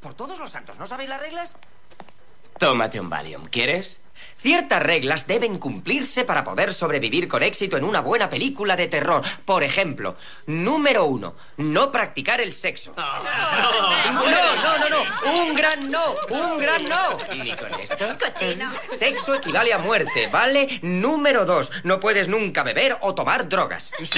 Por todos los santos, ¿no sabéis las reglas? Tómate un Valium, ¿quieres? Ciertas reglas deben cumplirse para poder sobrevivir con éxito en una buena película de terror. Por ejemplo, número 1, no practicar el sexo. No. Un gran no. ¿Y ni con esto? Cochino. Sexo equivale a muerte, ¿vale? Número 2, no puedes nunca beber o tomar drogas. ¡Sí!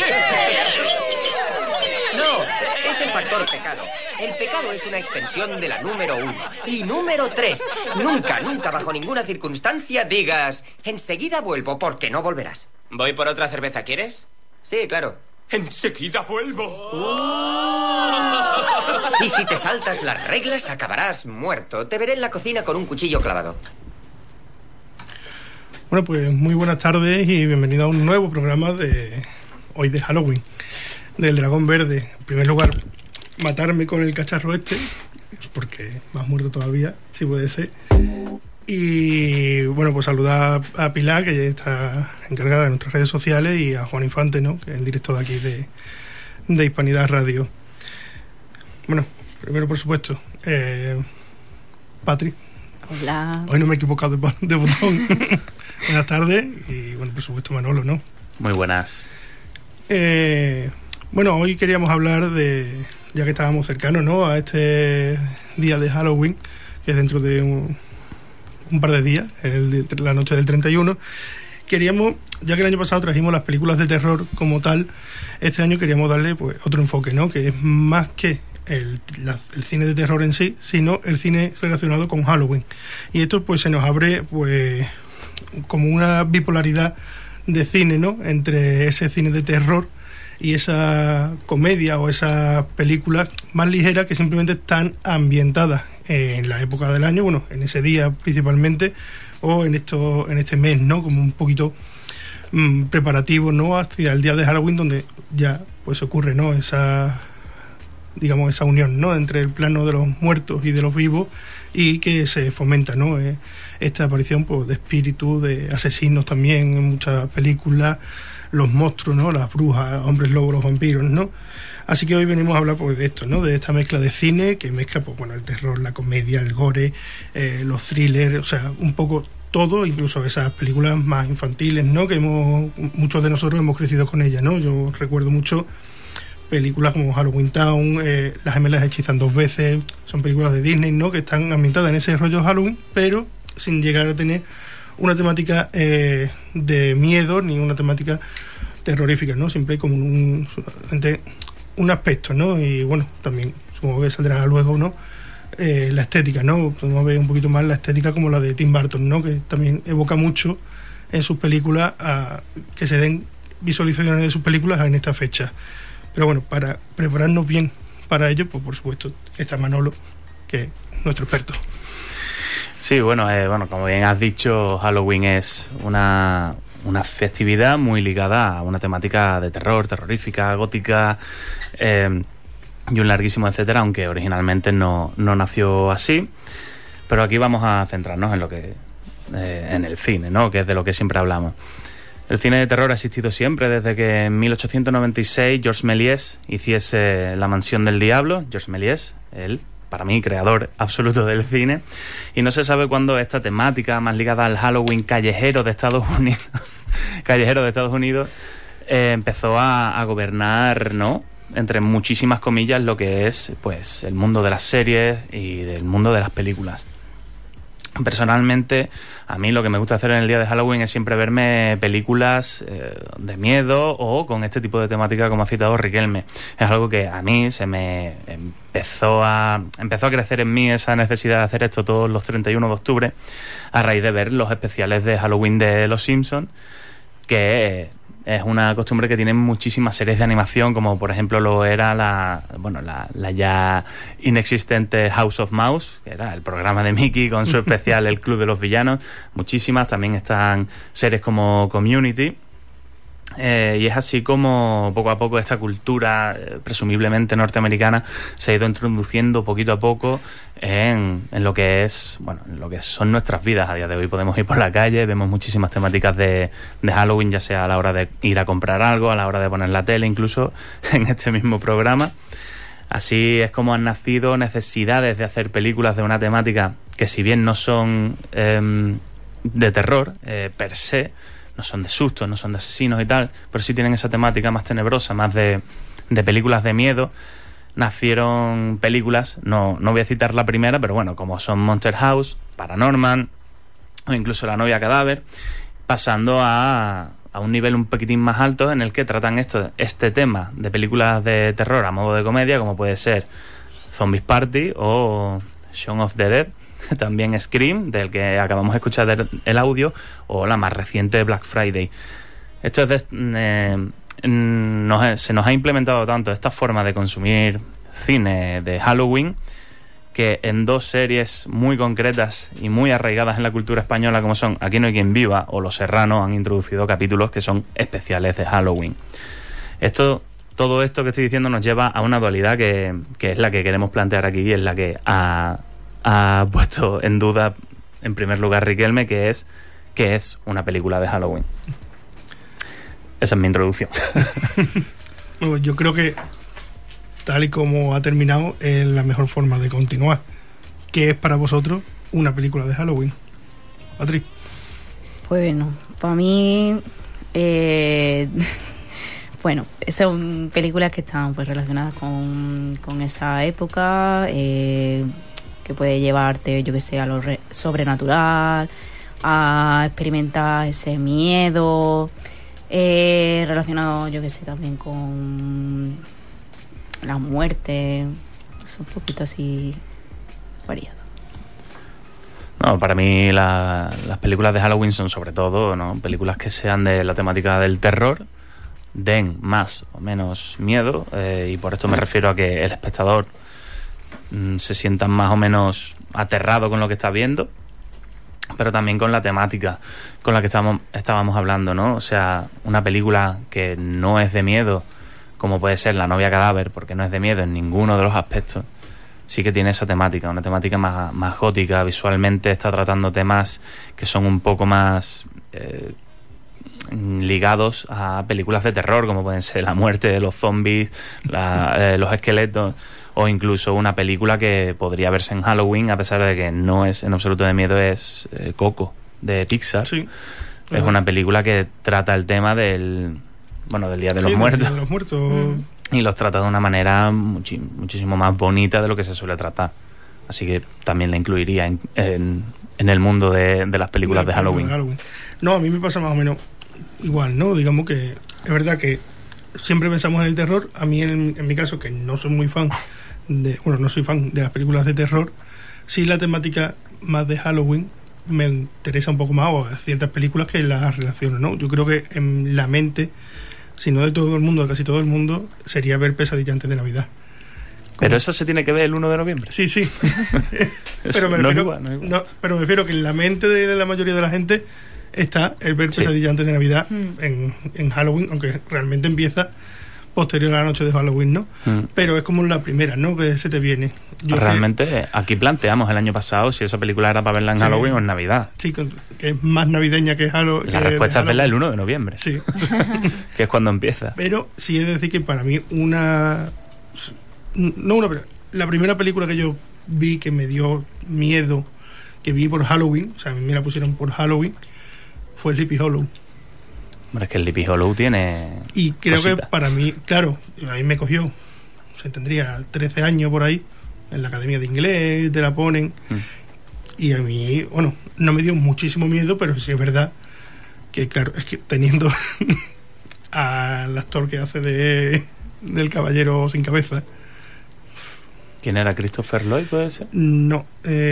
No, es el factor pecado. El pecado es una extensión de la número 1. Y número 3, nunca, bajo ninguna circunstancia digas, enseguida vuelvo, porque no volverás. ¿Voy por otra cerveza, quieres? Sí, claro. ¡Enseguida vuelvo! Y si te saltas las reglas, acabarás muerto. Te veré en la cocina con un cuchillo clavado. Bueno, pues muy buenas tardes y bienvenido a un nuevo programa de hoy de Halloween, del Dragón Verde. En primer lugar, matarme con el cacharro este, porque más muerto todavía, si puede ser. Y bueno, pues saludar a Pilar, que ya está encargada de nuestras redes sociales, y a Juan Infante, ¿no?, que es el director de aquí de Hispanidad Radio. Bueno, primero, por supuesto, Patri. Hola. Hoy no me he equivocado de botón. Buenas tardes. Y bueno, por supuesto, Manolo, ¿no? Muy buenas. Bueno, hoy queríamos hablar de, ya que estábamos cercanos, ¿no?, a este día de Halloween, que es dentro de un par de días, la noche del 31. Queríamos, ya que el año pasado trajimos las películas de terror como tal, este año queríamos darle pues otro enfoque, ¿no?, que es más que el cine de terror en sí, sino el cine relacionado con Halloween. Y esto pues se nos abre pues como una bipolaridad de cine, ¿no?, entre ese cine de terror y esa comedia o esa película más ligera que simplemente están ambientadas en la época del año, bueno, en ese día principalmente, o en este mes, ¿no?, como un poquito preparativo, ¿no?, hacia el día de Halloween, donde ya pues ocurre, ¿no?, esa, digamos, esa unión, ¿no?, entre el plano de los muertos y de los vivos, y que se fomenta, ¿no?, esta aparición pues de espíritus, de asesinos también en muchas películas, los monstruos, ¿no?, las brujas, hombres lobos, los vampiros, ¿no? Así que hoy venimos a hablar pues de esto, ¿no?, de esta mezcla de cine que mezcla pues bueno, el terror, la comedia, el gore, los thrillers, o sea, un poco todo, incluso esas películas más infantiles, ¿no?, que muchos de nosotros hemos crecido con ellas, ¿no? Yo recuerdo mucho películas como Halloween Town, Las gemelas hechizan dos veces, son películas de Disney, ¿no?, que están ambientadas en ese rollo Halloween, pero sin llegar a tener una temática de miedo ni una temática terrorífica, ¿no? Siempre hay como un aspecto, ¿no? Y bueno, también supongo que saldrá luego, ¿no?, la estética, ¿no? Podemos ver un poquito más la estética como la de Tim Burton, ¿no?, que también evoca mucho en sus películas a que se den visualizaciones de sus películas en esta fecha. Pero bueno, para prepararnos bien para ello, pues por supuesto está Manolo, que es nuestro experto. Sí, bueno, como bien has dicho, Halloween es una festividad muy ligada a una temática de terror, terrorífica, gótica, y un larguísimo etcétera, aunque originalmente no nació así. Pero aquí vamos a centrarnos en lo que en el cine, ¿no?, que es de lo que siempre hablamos. El cine de terror ha existido siempre, desde que en 1896 Georges Méliès hiciese La mansión del diablo. Georges Méliès, él, para mí, creador absoluto del cine, y no se sabe cuándo esta temática más ligada al Halloween callejero de Estados Unidos empezó a gobernar, ¿no?, entre muchísimas comillas, lo que es pues el mundo de las series y del mundo de las películas. Personalmente, a mí lo que me gusta hacer en el día de Halloween es siempre verme películas de miedo o con este tipo de temática, como ha citado Riquelme. Es algo que a mí se me empezó a crecer en mí esa necesidad de hacer esto todos los 31 de octubre a raíz de ver los especiales de Halloween de Los Simpsons, que es una costumbre que tienen muchísimas series de animación, como por ejemplo lo era la ya inexistente House of Mouse, que era el programa de Mickey con su especial El Club de los Villanos. Muchísimas, también están series como Community, y es así como poco a poco esta cultura presumiblemente norteamericana se ha ido introduciendo poquito a poco en lo que es, bueno, en lo que son nuestras vidas a día de hoy. Podemos ir por la calle, vemos muchísimas temáticas de Halloween, ya sea a la hora de ir a comprar algo, a la hora de poner la tele, incluso en este mismo programa. Así es como han nacido necesidades de hacer películas de una temática que, si bien no son de terror per se, no son de sustos, no son de asesinos y tal, pero sí tienen esa temática más tenebrosa, más de películas de miedo. Nacieron películas, no voy a citar la primera, pero bueno, como son Monster House, Paranorman o incluso La novia cadáver, pasando a un nivel un poquitín más alto en el que tratan este tema de películas de terror a modo de comedia, como puede ser Zombies Party o Shaun of the Dead, también Scream, del que acabamos de escuchar el audio, o la más reciente, Black Friday. Esto es se nos ha implementado tanto esta forma de consumir cine de Halloween, que en dos series muy concretas y muy arraigadas en la cultura española, como son Aquí no hay quien viva o Los Serranos, han introducido capítulos que son especiales de Halloween. Todo esto que estoy diciendo nos lleva a una dualidad que es la que queremos plantear aquí, y es la que ha puesto en duda en primer lugar Riquelme, que es una película de Halloween. Esa es mi introducción. Bueno, yo creo que tal y como ha terminado es la mejor forma de continuar. ¿Qué es para vosotros una película de Halloween? Patri. Bueno, para mí bueno, son películas que están pues relacionadas con esa época, que puede llevarte, yo que sé, a lo sobrenatural, a experimentar ese miedo, relacionado, yo que sé, también con la muerte. Es un poquito así variado. No, para mí las películas de Halloween son sobre todo, ¿no?, películas que sean de la temática del terror, den más o menos miedo, y por esto me refiero a que el espectador se sienta más o menos aterrado con lo que está viendo, pero también con la temática con la que estábamos hablando, ¿no? O sea, una película que no es de miedo, como puede ser La novia cadáver, porque no es de miedo en ninguno de los aspectos, sí que tiene esa temática, una temática más gótica. Visualmente está tratando temas que son un poco más ligados a películas de terror, como pueden ser la muerte de los zombies, los esqueletos, o incluso una película que podría verse en Halloween, a pesar de que no es en absoluto de miedo, es Coco, de Pixar. Sí. Es una película que trata el tema del Día de los Muertos. Día de los Muertos. Y los trata de una manera muchísimo más bonita de lo que se suele tratar. Así que también la incluiría en el mundo de las películas de Halloween. No, a mí me pasa más o menos igual, ¿no? Digamos que es verdad que siempre pensamos en el terror. A mí, en mi caso, que no soy muy fan no soy fan de las películas de terror, sí la temática más de Halloween me interesa un poco más, o ciertas películas que las relaciono, ¿no? Yo creo que en la mente, si no de todo el mundo, de casi todo el mundo, sería ver Pesadilla antes de Navidad. Pero eso se tiene que ver el 1 de noviembre. Sí. Pero me refiero que en la mente de la mayoría de la gente está el ver Pesadilla antes de Navidad en Halloween, aunque realmente empieza posterior a la noche de Halloween, ¿no? Pero es como la primera, ¿no?, que se te viene. Realmente aquí planteamos el año pasado si esa película era para verla en Halloween o en Navidad. Sí, que es más navideña que Halloween. La respuesta es verla el 1 de noviembre. Sí. Que es cuando empieza. Pero sí he de decir que para mí la primera película que yo vi que me dio miedo, que vi por Halloween, o sea, a mí me la pusieron por Halloween, fue Sleepy Hollow. Hombre, es que el Sleepy Hollow tiene... Y creo cosita. Que para mí, claro, a mí me cogió, tendría 13 años por ahí, en la academia de inglés, te la ponen, y a mí, no me dio muchísimo miedo, pero sí es verdad que, claro, es que teniendo al actor que hace del caballero sin cabeza. ¿Quién era? ¿Christopher Lloyd, puede ser? No,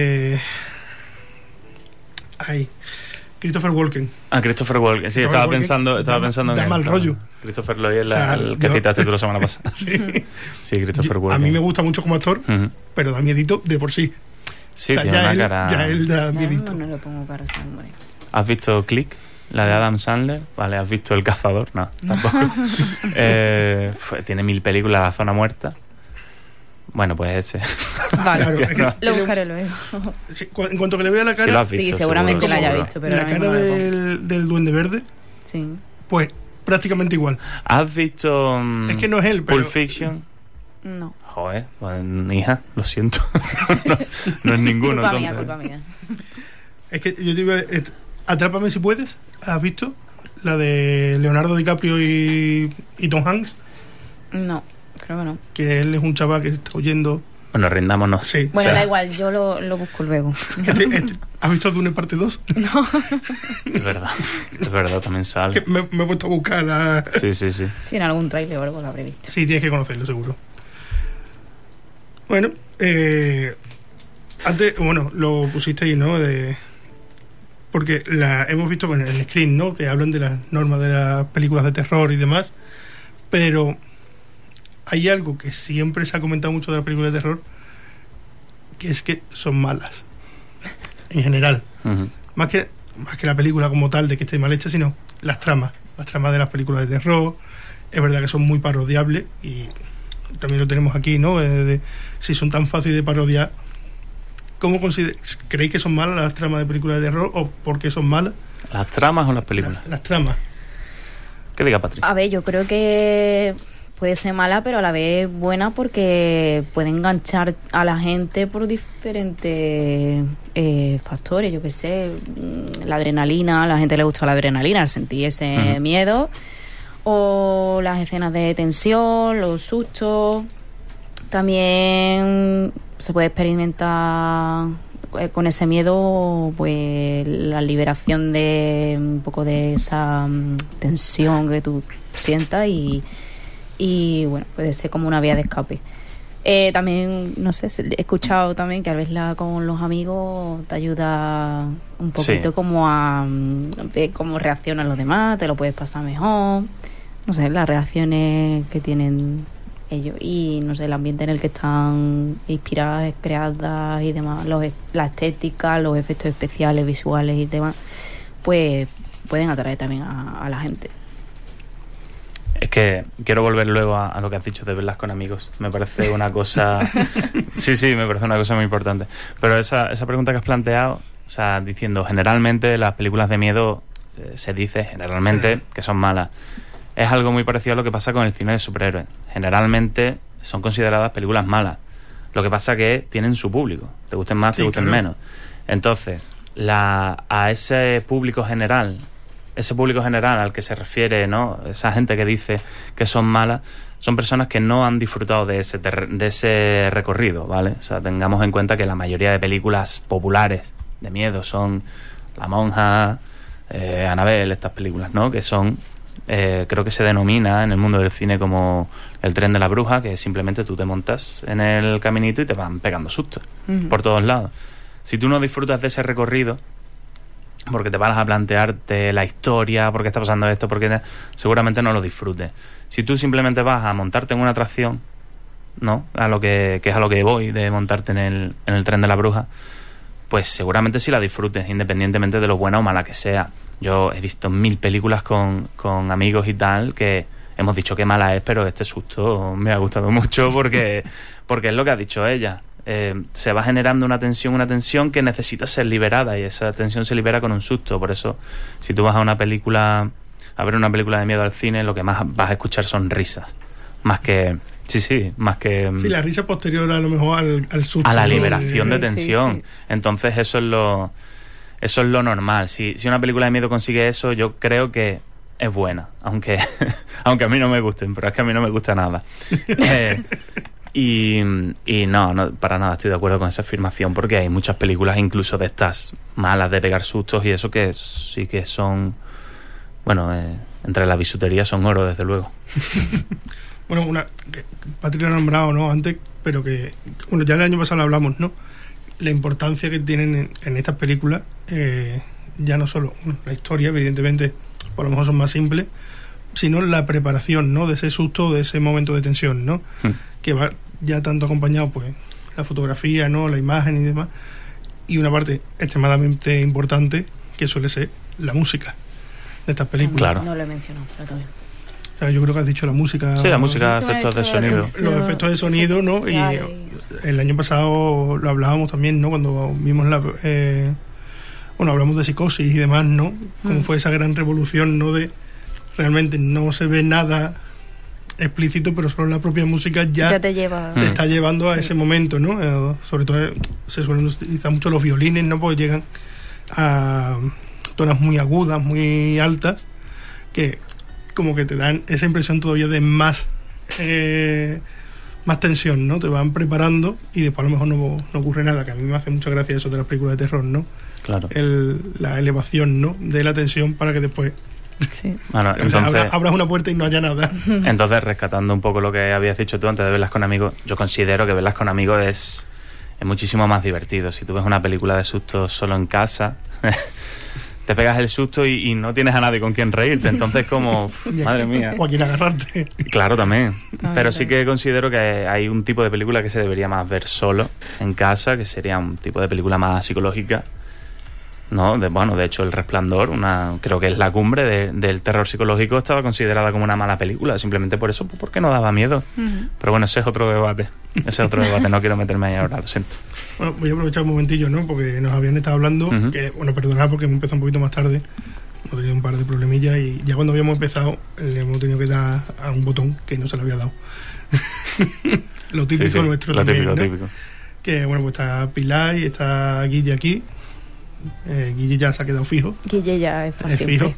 Christopher Walken. Christopher Walken. Sí, estaba pensando en da él. Mal rollo. Christopher Lloyd es el que citaste tú la semana pasada. Sí, Christopher Walken. A mí me gusta mucho como actor, pero da miedito de por sí. Sí, tiene una cara... Ya él da miedito. No lo pongo cara sangre. ¿Has visto Click? La de Adam Sandler. Vale, ¿has visto El Cazador? No, tampoco. Tiene 1000 películas, La Zona Muerta. Bueno, pues ese. Vale, claro, lo buscaré luego. Sí, en cuanto que le vea la cara... Sí, lo has visto, sí, seguramente la haya visto. Pero la cara del Duende Verde, sí, pues prácticamente igual. ¿Has visto es que no es él, pero... Pulp Fiction? No. Joder, pues, hija, lo siento. no es ninguno. Culpa mía. Es que yo te iba a... Atrápame si puedes. ¿Has visto? La de Leonardo DiCaprio y Tom Hanks. No, creo que no. Que él es un chaval que está huyendo. Bueno, rindámonos. Sí. Bueno, da igual, yo lo busco luego. ¿Has visto Dune parte 2? No. Es verdad, también sale. Que me he puesto a buscar la... Sí. Sí, en algún trailer o algo lo habré visto. Sí, tienes que conocerlo, seguro. Bueno, antes, lo pusisteis, ¿no? Porque hemos visto en el screen, ¿no? Que hablan de las normas de las películas de terror y demás, pero hay algo que siempre se ha comentado mucho de las películas de terror, que es que son malas, en general. Uh-huh. Más que la película como tal, de que esté mal hecha, sino las tramas de las películas de terror. Es verdad que son muy parodiables y también lo tenemos aquí, ¿no? Si son tan fáciles de parodiar, ¿cómo creéis que son malas las tramas de películas de terror o por qué son malas? ¿Las tramas o las películas? Las tramas. ¿Qué diga Patrick? A ver, yo creo que puede ser mala, pero a la vez buena porque puede enganchar a la gente por diferentes factores. Yo qué sé, la adrenalina, a la gente le gusta la adrenalina al sentir ese miedo, o las escenas de tensión, los sustos. También se puede experimentar con ese miedo, pues la liberación de un poco de esa tensión que tú sientas y bueno, puede ser como una vía de escape. También, no sé, he escuchado también que al verla con los amigos te ayuda un poquito como a ver cómo reaccionan los demás, te lo puedes pasar mejor, no sé, las reacciones que tienen ellos y no sé, el ambiente en el que están inspiradas, creadas y demás, la estética, los efectos especiales, visuales y demás, pues pueden atraer también a la gente. Es que quiero volver luego a lo que has dicho de verlas con amigos. Me parece una cosa... Sí, me parece una cosa muy importante. Pero esa pregunta que has planteado, o sea, diciendo generalmente las películas de miedo, se dice generalmente que son malas. Es algo muy parecido a lo que pasa con el cine de superhéroes. Generalmente son consideradas películas malas. Lo que pasa que tienen su público. Te gusten más, te gusten menos. Entonces, a ese público general al que se refiere, ¿no? Esa gente que dice que son malas, son personas que no han disfrutado de ese recorrido, ¿vale? O sea, tengamos en cuenta que la mayoría de películas populares de miedo son La Monja, Annabelle, estas películas, ¿no? Que son, creo que se denomina en el mundo del cine como el tren de la bruja, que simplemente tú te montas en el caminito y te van pegando sustos por todos lados. Si tú no disfrutas de ese recorrido, porque te vas a plantearte la historia, por qué está pasando esto, seguramente no lo disfrutes. Si tú simplemente vas a montarte en una atracción, ¿no? Que es a lo que voy, de montarte en el tren de la bruja, pues seguramente sí la disfrutes, independientemente de lo buena o mala que sea. Yo he visto 1000 películas con amigos y tal, que hemos dicho que mala es, pero este susto me ha gustado mucho porque es lo que ha dicho ella. Se va generando una tensión que necesita ser liberada, y esa tensión se libera con un susto. Por eso, si tú vas a ver una película de miedo al cine, lo que más vas a escuchar son risas, más que la risa posterior a lo mejor al susto, a la liberación de tensión. Sí. Entonces eso es lo normal. Si una película de miedo consigue eso, yo creo que es buena, aunque a mí no me gusten, pero es que a mí no me gusta nada. Y no, para nada estoy de acuerdo con esa afirmación, porque hay muchas películas, incluso de estas malas de pegar sustos y eso, que sí que son, entre la bisutería son oro, desde luego. Bueno, una que Patrick lo ha nombrado, ¿no? Antes, pero que ya el año pasado lo hablamos, ¿no? La importancia que tienen en estas películas, ya no solo la historia, evidentemente, por lo mejor son más simples, sino la preparación, ¿no? De ese susto, de ese momento de tensión, ¿no? Que va ya tanto acompañado, pues, la fotografía, ¿no? La imagen y demás. Y una parte extremadamente importante, que suele ser la música de estas películas. Claro. No lo he mencionado, pero todavía. O sea, yo creo que has dicho la música. Sí, la música, efectos de sonido. Los efectos de sonido, ¿no? Claro. Y el año pasado lo hablábamos también, ¿no? Cuando vimos hablamos de Psicosis y demás, ¿no? Como fue esa gran revolución, ¿no? De realmente no se ve nada explícito, pero solo la propia música ya te lleva... te está llevando a ese momento, ¿no? Sobre todo se suelen utilizar mucho los violines, ¿no? Porque llegan a tonas muy agudas, muy altas, que como que te dan esa impresión todavía de más tensión, ¿no? Te van preparando y después a lo mejor no ocurre nada, que a mí me hace mucha gracia eso de las películas de terror, ¿no? Claro. La elevación, ¿no? De la tensión para que después Sí. Bueno, entonces, abras una puerta y no haya nada. entonces, rescatando un poco lo que habías dicho tú antes de verlas con amigos, yo considero que verlas con amigos es muchísimo más divertido. Si tú ves una película de sustos solo en casa, te pegas el susto y no tienes a nadie con quien reírte. Entonces, como, madre mía. O a quien agarrarte. Claro, también. No, Pero no. sí que considero que hay un tipo de película que se debería más ver solo en casa, que sería un tipo de película más psicológica. No, de hecho, El Resplandor, creo que es la cumbre del terror psicológico, estaba considerada como una mala película, simplemente por eso, porque no daba miedo. Pero bueno, ese es otro debate. No quiero meterme ahí ahora, lo siento. Bueno, voy a aprovechar un momentillo, ¿no? Porque nos habían estado hablando, que, bueno, perdonad porque hemos empezado un poquito más tarde, hemos tenido un par de problemillas y ya cuando habíamos empezado le hemos tenido que dar a un botón que no se le había dado. Lo típico Sí, nuestro lo también, típico, ¿no? típico. Que, bueno, pues está Pilar y está Guille aquí. Guille ya se ha quedado fijo. Guille ya es para Es siempre.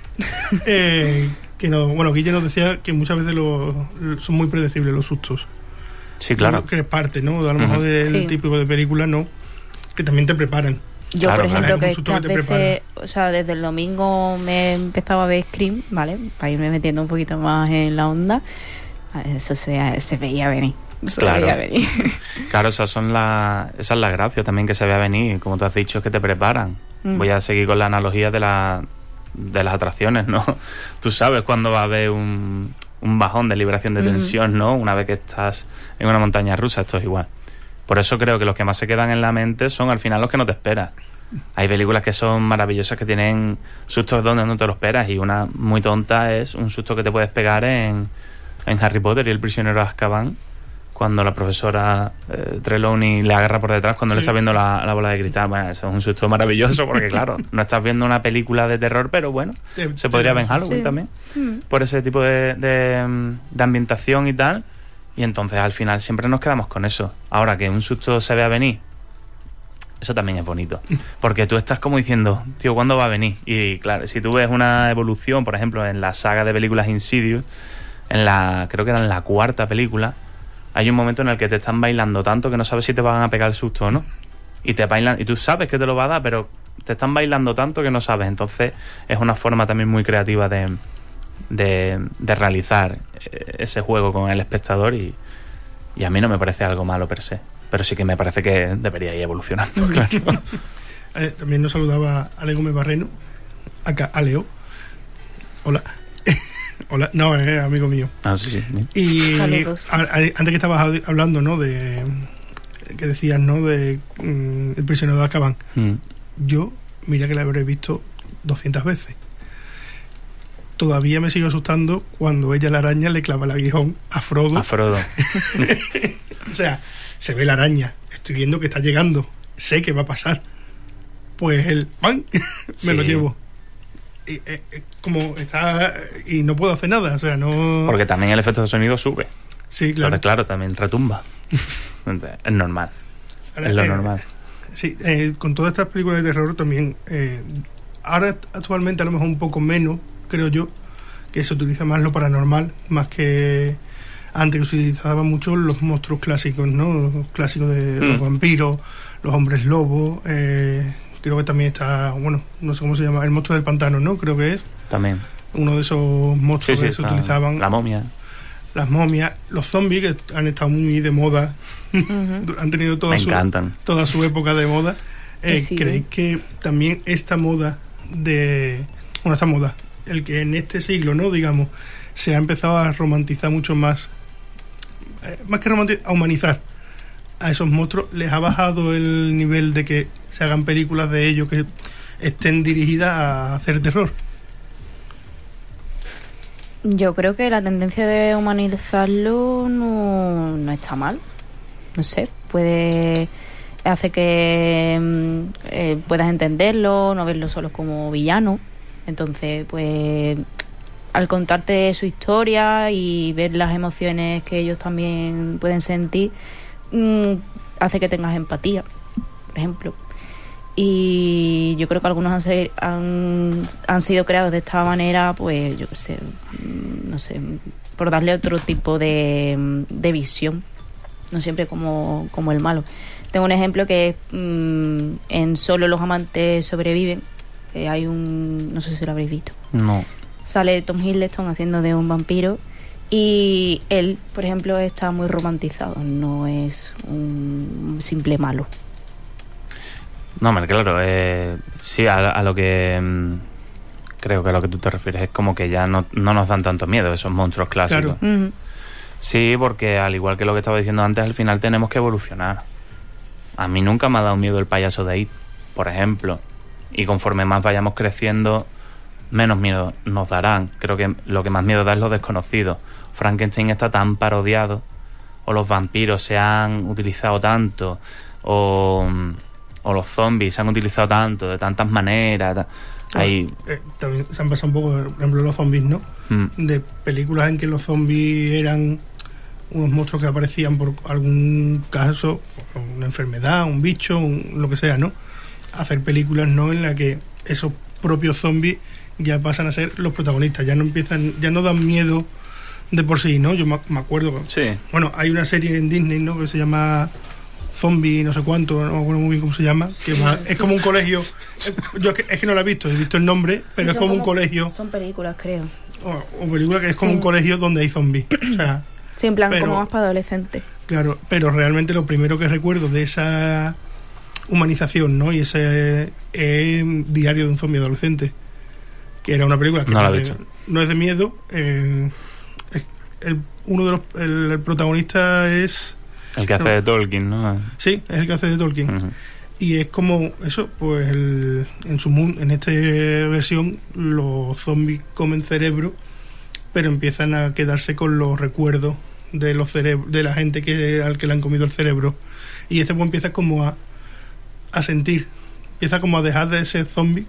fijo. Bueno, Guille nos decía que muchas veces son muy predecibles los sustos. Sí, claro. Que es parte, ¿no? A lo mejor del Sí. típico de película, ¿no? Que también te preparan. Yo, Claro, por ejemplo, claro. que Un susto estas que te veces, o sea, desde el domingo me he empezado a ver Scream, ¿vale? Para irme metiendo un poquito más en la onda. Eso se veía venir. Claro. Veía venir. Claro, esa es la gracia también que se vea venir. Como tú has dicho, es que te preparan. Voy a seguir con la analogía de las atracciones, ¿no? Tú sabes cuándo va a haber un bajón de liberación de tensión, ¿no? Una vez que estás en una montaña rusa, esto es igual. Por eso creo que los que más se quedan en la mente son al final los que no te esperas. Hay películas que son maravillosas, que tienen sustos donde no te lo esperas, y una muy tonta es un susto que te puedes pegar en Harry Potter y el prisionero de Azkaban, cuando la profesora Trelawney le agarra por detrás cuando le está viendo la bola de cristal. Bueno, eso es un susto maravilloso porque, claro, no estás viendo una película de terror, pero bueno, se podría ver en Halloween Sí. también, por ese tipo de ambientación y tal. Y entonces al final siempre nos quedamos con eso. Ahora, que un susto se vea venir, eso también es bonito, porque tú estás como diciendo, tío, ¿cuándo va a venir? Y claro, si tú ves una evolución, por ejemplo, en la saga de películas Insidious, creo que era en la 4ª película, hay un momento en el que te están bailando tanto que no sabes si te van a pegar el susto o no. Y te bailan, y tú sabes que te lo va a dar, pero te están bailando tanto que no sabes. Entonces es una forma también muy creativa de realizar ese juego con el espectador, y a mí no me parece algo malo per se. Pero sí que me parece que debería ir evolucionando, claro. También nos saludaba Ale Gómez Barreno, acá Aleo. Hola. Hola, no, es amigo mío. Ah, sí, sí. Y Saludos. antes que estabas hablando, ¿no? Que decías, ¿no? El prisionero de Azkaban. Yo, mira que la habré visto 200 veces. Todavía me sigo asustando cuando ella, la araña, le clava el aguijón a Frodo. A Frodo. O sea, se ve la araña, estoy viendo que está llegando, sé que va a pasar. Pues el ¡pam! Me lo Sí. llevo. Y, como está, y no puedo hacer nada, o sea, no. Porque también el efecto de sonido sube. Sí, claro. Entonces, claro, también retumba. Es normal. Es lo normal. Sí, con todas estas películas de terror también, ahora actualmente a lo mejor un poco menos, creo yo, que se utiliza más lo paranormal, más que antes, que se utilizaban mucho los monstruos clásicos, ¿no? Los clásicos de los vampiros, los hombres lobos, creo que también está, bueno, no sé cómo se llama, el monstruo del pantano, ¿no? Creo que es También. uno de esos monstruos que se utilizaban. La momia. Las momias, los zombies, que han estado muy de moda, han tenido Me encantan. toda su época de moda. Sí. ¿Creéis que también esta moda el que en este siglo, ¿no? Digamos, se ha empezado a romantizar mucho más, que romantizar, a humanizar a esos monstruos, les ha bajado el nivel de que se hagan películas de ellos que estén dirigidas a hacer terror? Yo creo que la tendencia de humanizarlo no está mal. No sé, hace que puedas entenderlo, no verlo solo como villano. Entonces, pues, al contarte su historia y ver las emociones que ellos también pueden sentir, hace que tengas empatía, por ejemplo. Y yo creo que algunos han sido creados de esta manera, pues yo qué sé, no sé, por darle otro tipo de visión, no siempre como el malo. Tengo un ejemplo que es en Solo los amantes sobreviven. Hay no sé si lo habréis visto. No. Sale Tom Hiddleston haciendo de un vampiro y él, por ejemplo, está muy romantizado, no es un simple malo. No, hombre, claro, sí, a lo que creo que a lo que tú te refieres es como que ya no nos dan tanto miedo esos monstruos clásicos. Claro. Sí, porque al igual que lo que estaba diciendo antes, al final tenemos que evolucionar. A mí nunca me ha dado miedo el payaso de It, por ejemplo, y conforme más vayamos creciendo, menos miedo nos darán. Creo que lo que más miedo da es lo desconocido. Frankenstein está tan parodiado, o los vampiros se han utilizado tanto, o los zombies se han utilizado tanto, de tantas maneras. También se han pasado un poco, por ejemplo, los zombies, ¿no? De películas en que los zombies eran unos monstruos que aparecían por algún caso, una enfermedad, un bicho, lo que sea, ¿no? Hacer películas, ¿no?, en la que esos propios zombies ya pasan a ser los protagonistas, ya no dan miedo de por sí, ¿no? Yo me acuerdo, sí. Bueno, hay una serie en Disney, ¿no?, que se llama Zombie, no sé cuánto, no me acuerdo muy bien cómo se llama, que es como un colegio. Yo es que no la he visto el nombre, pero es como un colegio. Son películas, creo. O película que es como un colegio donde hay zombies. O sea, sí, en plan, como más para adolescentes. Claro, pero realmente lo primero que recuerdo de esa humanización, ¿no?, y ese Diario de un zombie adolescente, que era una película que no es de miedo. El protagonista es el que hace de Tolkien, ¿no? Sí, es el que hace de Tolkien. Uh-huh. Y es como eso, pues en su mundo, en esta versión, los zombies comen cerebro, pero empiezan a quedarse con los recuerdos de los de la gente al que le han comido el cerebro. Y pues empieza como a sentir, empieza como a dejar de ser zombie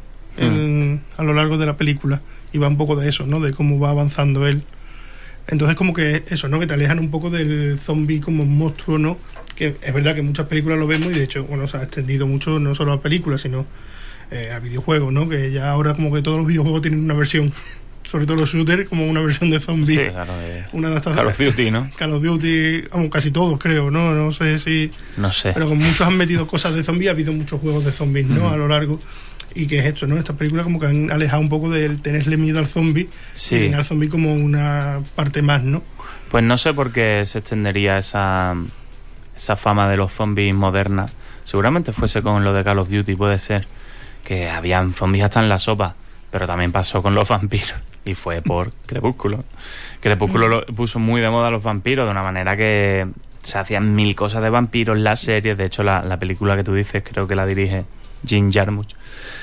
a lo largo de la película. Y va un poco de eso, ¿no?, de cómo va avanzando él. Entonces como que eso, ¿no?, que te alejan un poco del zombie como un monstruo, ¿no?, que es verdad que en muchas películas lo vemos, y de hecho, bueno, se ha extendido mucho no solo a películas, sino a videojuegos, ¿no?, que ya ahora como que todos los videojuegos tienen una versión, sobre todo los shooters, como una versión de zombie. Sí, claro, una adaptación. Call of Duty, ¿no? Call of Duty, casi todos, creo, ¿no? No sé si... No sé. Pero como muchos han metido cosas de zombies, ha habido muchos juegos de zombies, ¿no?, a lo largo. Y que es esto, ¿no? Estas películas como que han alejado un poco del tenerle miedo al zombie, sí, y tener al zombie como una parte más, ¿no? Pues no sé por qué se extendería esa fama de los zombies modernas. Seguramente fuese con lo de Call of Duty, puede ser, que habían zombies hasta en la sopa, pero también pasó con los vampiros, y fue por Crepúsculo. Crepúsculo lo puso muy de moda a los vampiros, de una manera que se hacían mil cosas de vampiros, las series. De hecho, la película que tú dices, creo que la dirige Jim Jarmusch,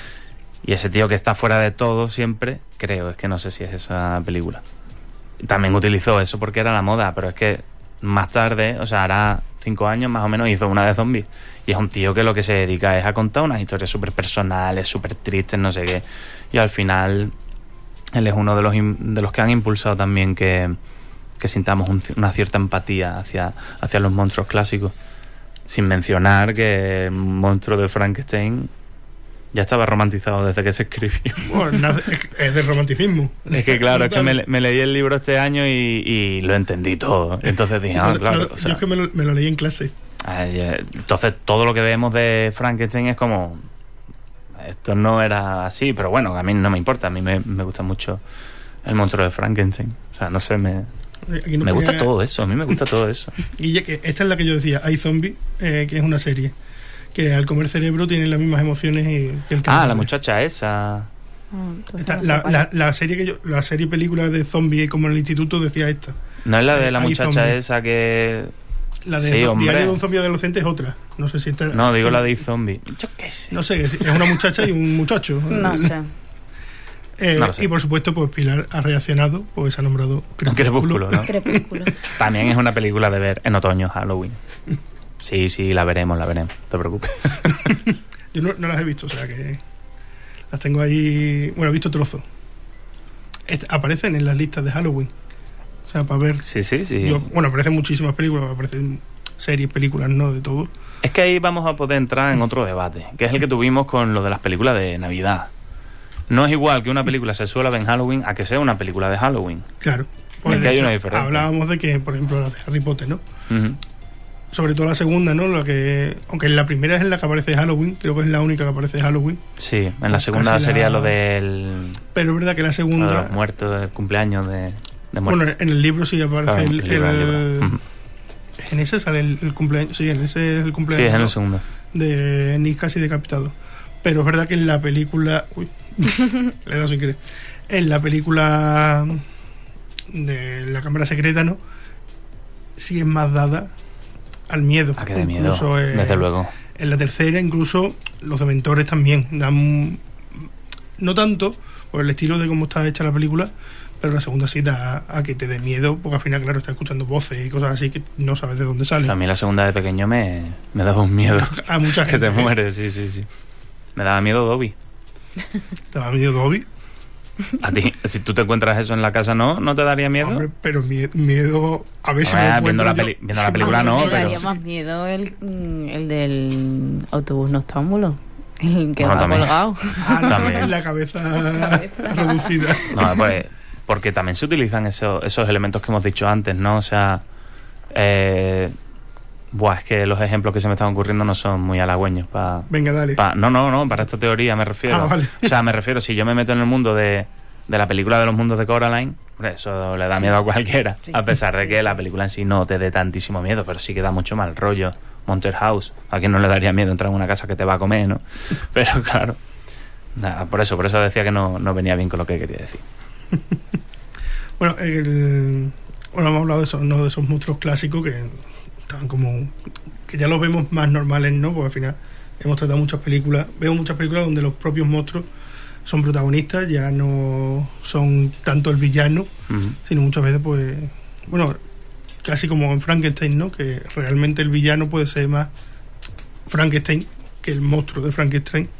y ese tío que está fuera de todo siempre, creo, es que no sé si es esa película, también utilizó eso porque era la moda, pero es que más tarde, o sea, hará 5 años más o menos, hizo una de zombies, y es un tío que lo que se dedica es a contar unas historias súper personales, súper tristes, no sé qué, y al final él es uno de los que han impulsado también que sintamos una cierta empatía hacia los monstruos clásicos, sin mencionar que el monstruo de Frankenstein ya estaba romantizado desde que se escribió. Bueno, es de romanticismo. Es que claro, es que me leí el libro este año y lo entendí todo. Entonces dije, claro. Yo es que me lo leí en clase. Entonces todo lo que vemos de Frankenstein es como... Esto no era así, pero bueno, a mí no me importa. A mí me gusta mucho el monstruo de Frankenstein. O sea, no sé, me gusta todo eso. A mí me gusta todo eso. Guille, que esta es la que yo decía, Hay Zombie, que es una serie que al comer cerebro tienen las mismas emociones que el que la muchacha esa. La serie película de zombie como en el instituto decía esta. No es la de la muchacha zombie. Esa que... La de Diario de un zombie adolescente es otra. No sé si esta... No, digo la de zombie. Yo qué sé. No sé, es una muchacha y un muchacho. No sé. No lo sé. Y por supuesto, pues Pilar ha reaccionado, pues ha nombrado Crepúsculo, ¿no? Crepúsculo. También es una película de ver en otoño, Halloween. Sí, la veremos, no te preocupes. Yo no las he visto, o sea que las tengo ahí. Bueno, he visto trozos. aparecen en las listas de Halloween. O sea, para ver... Sí. Aparecen muchísimas películas, aparecen series, películas, ¿no? De todo. Es que ahí vamos a poder entrar en otro debate, que es el que tuvimos con lo de las películas de Navidad. No es igual que una película se suela ver en Halloween a que sea una película de Halloween. Claro. Es que hay una diferencia. Hablábamos de que, por ejemplo, la de Harry Potter, ¿no? Uh-huh. Sobre todo la segunda, ¿no? Aunque la primera es en la que aparece Halloween, creo que es la única que aparece Halloween. Sí, en la segunda sería lo del... Pero es verdad que la segunda... Lo de los muertos, del cumpleaños de muertos. Bueno, en el libro sí aparece el libro. Uh-huh. En ese sale el cumpleaños... Sí, en ese es el cumpleaños. Sí, es en el segundo. De Nick casi decapitado. Pero es verdad que en la película... Uy, le he dado sin querer. En la película de la cámara secreta, ¿no? Sí es más dada al miedo. A que de miedo, desde luego. En la tercera, incluso, los dementores también dan... No tanto por el estilo de cómo está hecha la película, pero la segunda sí da a que te dé miedo, porque al final, claro, estás escuchando voces y cosas así que no sabes de dónde salen. A mí la segunda de pequeño me daba un miedo. A mucha gente. Que te mueres, sí. Me daba miedo Dobby. ¿Te daba miedo Dobby? A ti, si tú te encuentras eso en la casa, ¿no te daría miedo? Hombre, pero miedo a ver si me viendo la película no, me daría más miedo el del autobús noctámbulo, el que va colgado. También. La cabeza reducida. No, pues, porque también se utilizan esos elementos que hemos dicho antes, ¿no? O sea, es que los ejemplos que se me están ocurriendo no son muy halagüeños para... Venga, dale. No, para esta teoría me refiero. Vale. O sea, me refiero, si yo me meto en el mundo de la película de los mundos de Coraline, eso le da miedo a cualquiera, a pesar de que la película en sí no te dé tantísimo miedo, pero sí que da mucho mal rollo. Monster House, a quien no le daría miedo entrar en una casa que te va a comer, ¿no? Pero claro, nada, por eso decía que no venía bien con lo que quería decir. Bueno, hemos hablado de eso, ¿no? De esos monstruos clásicos que estaban como... que ya los vemos más normales, ¿no? Porque al final vemos muchas películas donde los propios monstruos son protagonistas, ya no son tanto el villano, uh-huh, sino muchas veces, pues... Bueno, casi como en Frankenstein, ¿no? Que realmente el villano puede ser más Frankenstein que el monstruo de Frankenstein.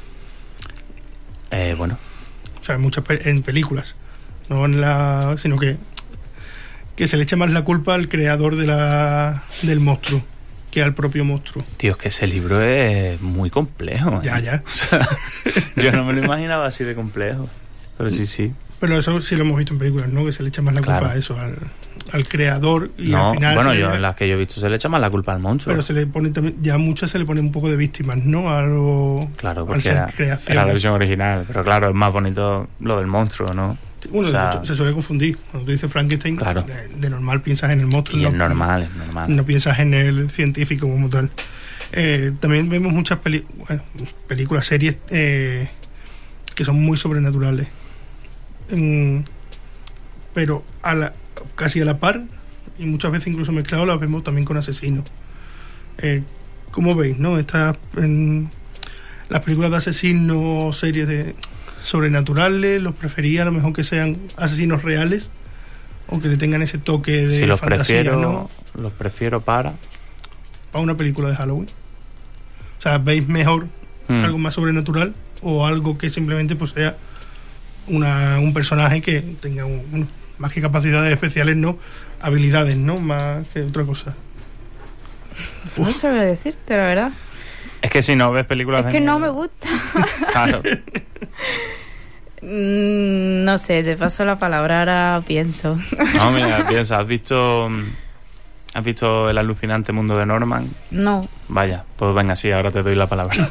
Bueno. O sea, en películas, no sino que se le echa más la culpa al creador del monstruo que al propio monstruo. Tío, es que ese libro es muy complejo. Ya. O sea, yo no me lo imaginaba así de complejo. Pero sí. Pero eso sí lo hemos visto en películas, ¿no? Que se le echa más la culpa a eso, al creador, y al final... Bueno, en las que yo he visto se le echa más la culpa al monstruo. Pero se le pone también, ya a muchas se le pone un poco de víctimas, ¿no? Claro, porque era la versión original. Pero claro, es más bonito lo del monstruo, ¿no? Bueno, o sea, de hecho, se suele confundir. Cuando tú dices Frankenstein, claro, de normal piensas en el monstruo. Y es normal. No piensas en el científico como tal. También vemos muchas películas, series que son muy sobrenaturales. Pero casi a la par, y muchas veces incluso mezclados, las vemos también con asesinos. ¿Cómo veis, no? Las películas de asesinos, series de sobrenaturales, ¿los prefería a lo mejor que sean asesinos reales o que le tengan ese toque de fantasía? Los prefiero para una película de Halloween. O sea, ¿veis mejor algo más sobrenatural o algo que simplemente pues sea un personaje que tenga más que capacidades especiales, no habilidades, no más que otra cosa? No sabría decirte, la verdad. Es que si no ves películas es que no me gusta. Claro. No sé, te paso la palabra, ahora pienso. No, mira, piensa, ¿has visto El alucinante mundo de Norman? No. Vaya, pues venga, sí, ahora te doy la palabra.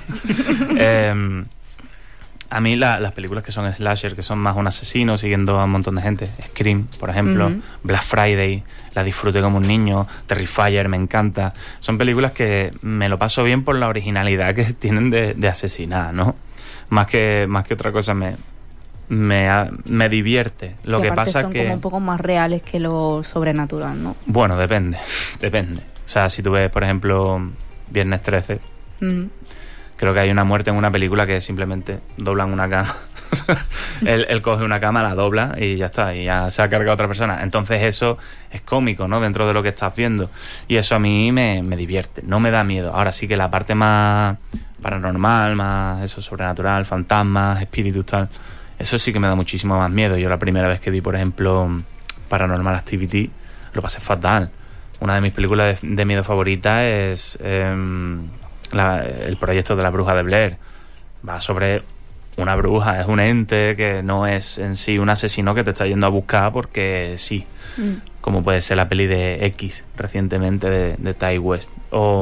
A mí las películas que son slasher, que son más un asesino siguiendo a un montón de gente, Scream, por ejemplo, uh-huh, Black Friday, la disfruté como un niño, Terrifier, me encanta. Son películas que me lo paso bien por la originalidad que tienen de asesinar, ¿no? Más que otra cosa me divierte. Lo que pasa son que como un poco más reales que lo sobrenatural, ¿no? Bueno, depende. O sea, si tú ves, por ejemplo, Viernes 13, uh-huh, creo que hay una muerte en una película que simplemente doblan una cama. él coge una cama, la dobla y ya está, y ya se ha cargado otra persona. Entonces eso es cómico, ¿no? Dentro de lo que estás viendo. Y eso a mí me divierte, no me da miedo. Ahora sí que la parte más paranormal, más eso, sobrenatural, fantasmas, espíritus, tal, Eso sí que me da muchísimo más miedo. Yo la primera vez que vi, por ejemplo, Paranormal Activity, lo pasé fatal. Una de mis películas de miedo favoritas es el proyecto de la bruja de Blair. Va sobre una bruja, es un ente que no es en sí un asesino que te está yendo a buscar porque sí. Como puede ser la peli de X recientemente de Ty West. O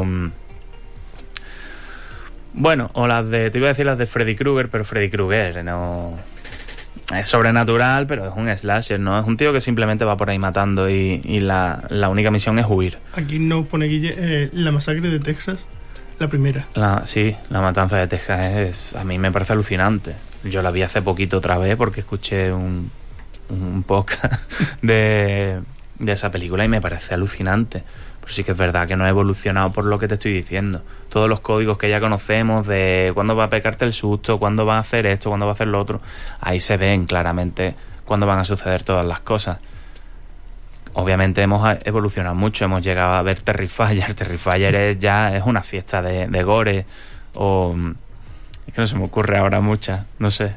las de, te iba a decir las de Freddy Krueger, pero Freddy Krueger no es sobrenatural, pero es un slasher, ¿no? Es un tío que simplemente va por ahí matando y la única misión es huir. Aquí nos pone Guille la masacre de Texas, la primera. Sí, la matanza de Texas a mí me parece alucinante. Yo la vi hace poquito otra vez porque escuché un podcast de esa película y me parece alucinante. Pero sí que es verdad que no ha evolucionado por lo que te estoy diciendo. Todos los códigos que ya conocemos de cuándo va a pegarte el susto, cuándo va a hacer esto, cuándo va a hacer lo otro, ahí se ven claramente cuándo van a suceder todas las cosas. Obviamente hemos evolucionado mucho, hemos llegado a ver Terrifier. Terrifier es una fiesta de gore, o es que no se me ocurre ahora muchas, no sé,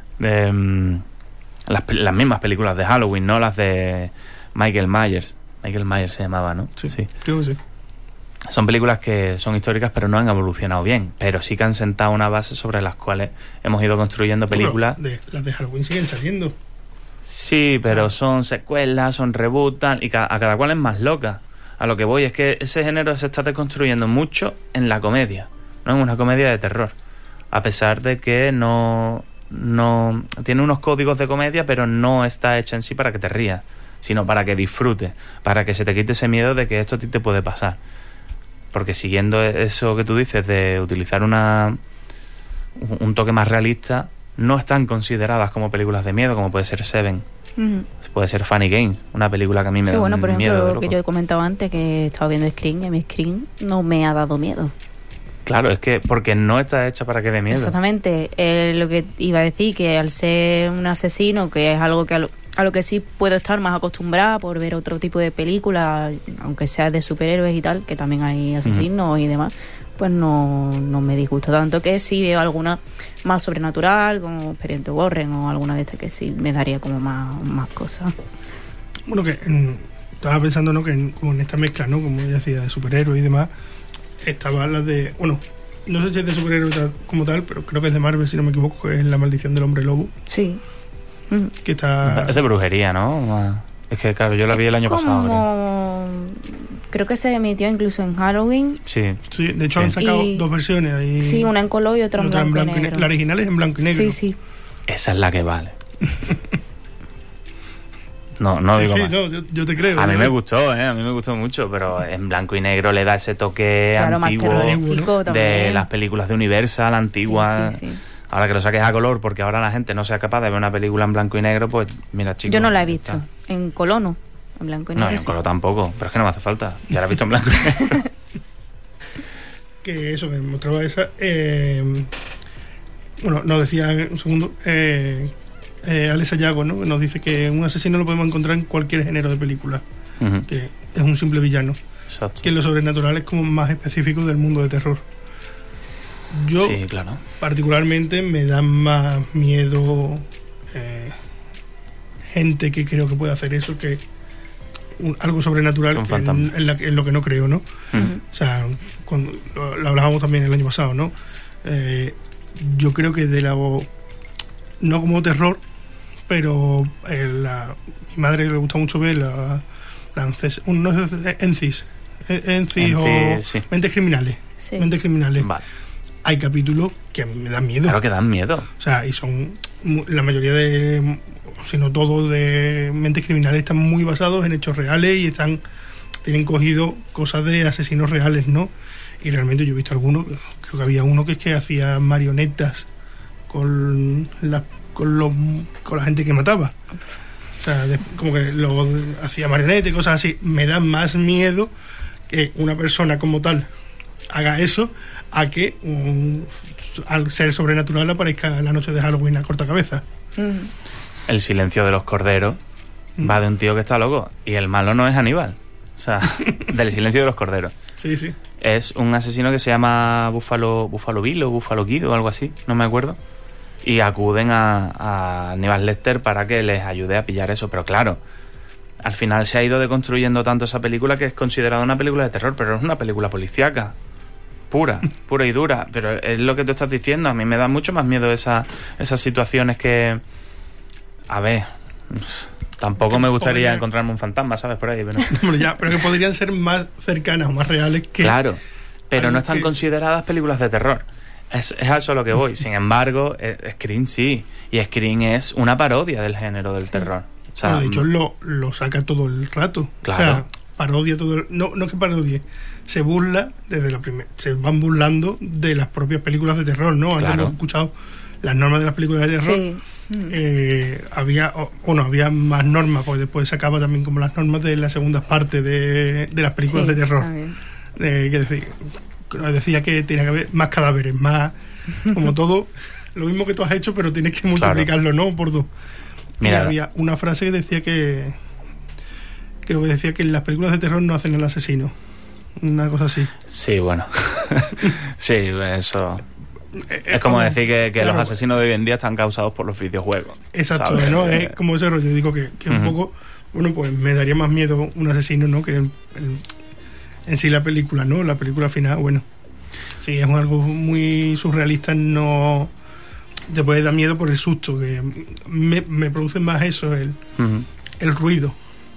las mismas películas de Halloween, no las de Michael Myers se llamaba, ¿no? Sí, creo que sí. Son películas que son históricas pero no han evolucionado bien, pero sí que han sentado una base sobre las cuales hemos ido construyendo películas. Las de Halloween siguen saliendo. Sí, pero son secuelas, son reboots y a cada cual es más loca. A lo que voy es que ese género se está deconstruyendo mucho en la comedia, no en una comedia de terror, a pesar de que no tiene unos códigos de comedia, pero no está hecha en sí para que te rías, sino para que disfrutes, para que se te quite ese miedo de que esto a ti te puede pasar. Porque siguiendo eso que tú dices de utilizar un toque más realista, no están consideradas como películas de miedo, como puede ser Seven, puede ser Funny Games, una película que a mí me da por ejemplo, miedo. Que yo he comentado antes que he estado viendo Scream y a mí Scream no me ha dado miedo. Claro, es que porque no está hecha para que dé miedo. Exactamente, lo que iba a decir, que al ser un asesino, que es algo que a lo que sí puedo estar más acostumbrada por ver otro tipo de películas, aunque sea de superhéroes y tal, que también hay asesinos y demás, pues no me disgusta tanto, que sí veo alguna más sobrenatural, como Expediente Warren o alguna de estas que sí me daría como más cosas. Bueno, que estaba pensando, ¿no?, que como en esta mezcla, ¿no?, como ella decía, de superhéroes y demás, estaba la de, bueno, no sé si es de superhéroes como tal, pero creo que es de Marvel, si no me equivoco, que es La Maldición del Hombre Lobo. Sí. Que está... Es de brujería, ¿no? Es que, claro, yo la vi el año pasado. Creo que se emitió incluso en Halloween. Sí, de hecho han sacado dos versiones ahí. Sí, una en color y otra en blanco y negro. La original es en blanco y negro. Sí. Esa es la que vale. No digo más. No, yo te creo. A mí me gustó, a mí me gustó mucho, pero en blanco y negro le da ese toque antiguo de las películas de Universal antiguas. Sí. Ahora que lo saques a color, porque ahora la gente no sea capaz de ver una película en blanco y negro, pues mira, chicos. Yo no la he visto. En color no. En blanco y negro. No, en color tampoco, pero es que no me hace falta. Ya la he visto en blanco y negro. Que eso, me mostraba esa. Bueno, nos decía un segundo. Alex Ayago, ¿no?, nos dice que un asesino lo podemos encontrar en cualquier género de película, que es un simple villano. Exacto. Que lo sobrenatural es como más específico del mundo de terror. Yo, sí, claro, particularmente, me da más miedo gente que creo que puede hacer eso que algo sobrenatural, que en lo que no creo, ¿no? O sea, cuando lo hablábamos también el año pasado, ¿no? Yo creo que no como terror, pero mi madre le gusta mucho ver no sé, Encis o sí. Mentes Criminales. Sí. Mentes Criminales. Vale. Hay capítulos que a mí me dan miedo. Claro que dan miedo. O sea, y son la mayoría si no todos, de Mentes Criminales están muy basados en hechos reales y tienen cogido cosas de asesinos reales, ¿no? Y realmente yo he visto algunos, creo que había uno que es que hacía marionetas con la gente que mataba. O sea, como que lo hacía marionetas y cosas así. Me da más miedo que una persona como tal haga eso a que al ser sobrenatural aparezca la noche de Halloween a corta cabeza. El silencio de los corderos va de un tío que está loco y el malo no es Aníbal. O sea, del silencio de los corderos. Sí. Es un asesino que se llama Buffalo Bill o Buffalo Kid o algo así, no me acuerdo. y acuden a Aníbal Lecter para que les ayude a pillar eso. Pero claro, al final se ha ido deconstruyendo tanto esa película que es considerada una película de terror, pero es una película policíaca. Pura y dura. Pero es lo que tú estás diciendo. A mí me da mucho más miedo esas situaciones que... A ver... Tampoco me gustaría encontrarme un fantasma, ¿sabes? Por ahí, pero que podrían ser más cercanas o más reales que... Claro, pero no están consideradas películas de terror. Es a eso a lo que voy. Sin embargo, Scream sí. Y Scream es una parodia del género del terror. O sea, de hecho, lo saca todo el rato. Claro. O sea, parodia todo... No que parodie. Se burla desde la primera... Se van burlando de las propias películas de terror, ¿no? Antes hemos escuchado las normas de las películas de terror. Sí. Había más normas, pues después sacaba también como las normas de las segundas partes de las películas de terror, que decía que tenía que haber más cadáveres, más como todo lo mismo que tú has hecho, pero tienes que multiplicarlo, ¿no? Por 2. Mira, y había una frase que decía que creo que decía que en las películas de terror no hacen el asesino, una cosa así. Sí, bueno. Sí, eso. Es como decir que los asesinos de hoy en día están causados por los videojuegos. Exacto, ¿sabes? ¿No? Es como ese rollo. Digo que un poco, bueno, pues me daría más miedo un asesino, ¿no? Que en sí la película, ¿no? La película final, bueno, sí, es algo muy surrealista, no te puede dar miedo por el susto, que me produce más eso, el ruido.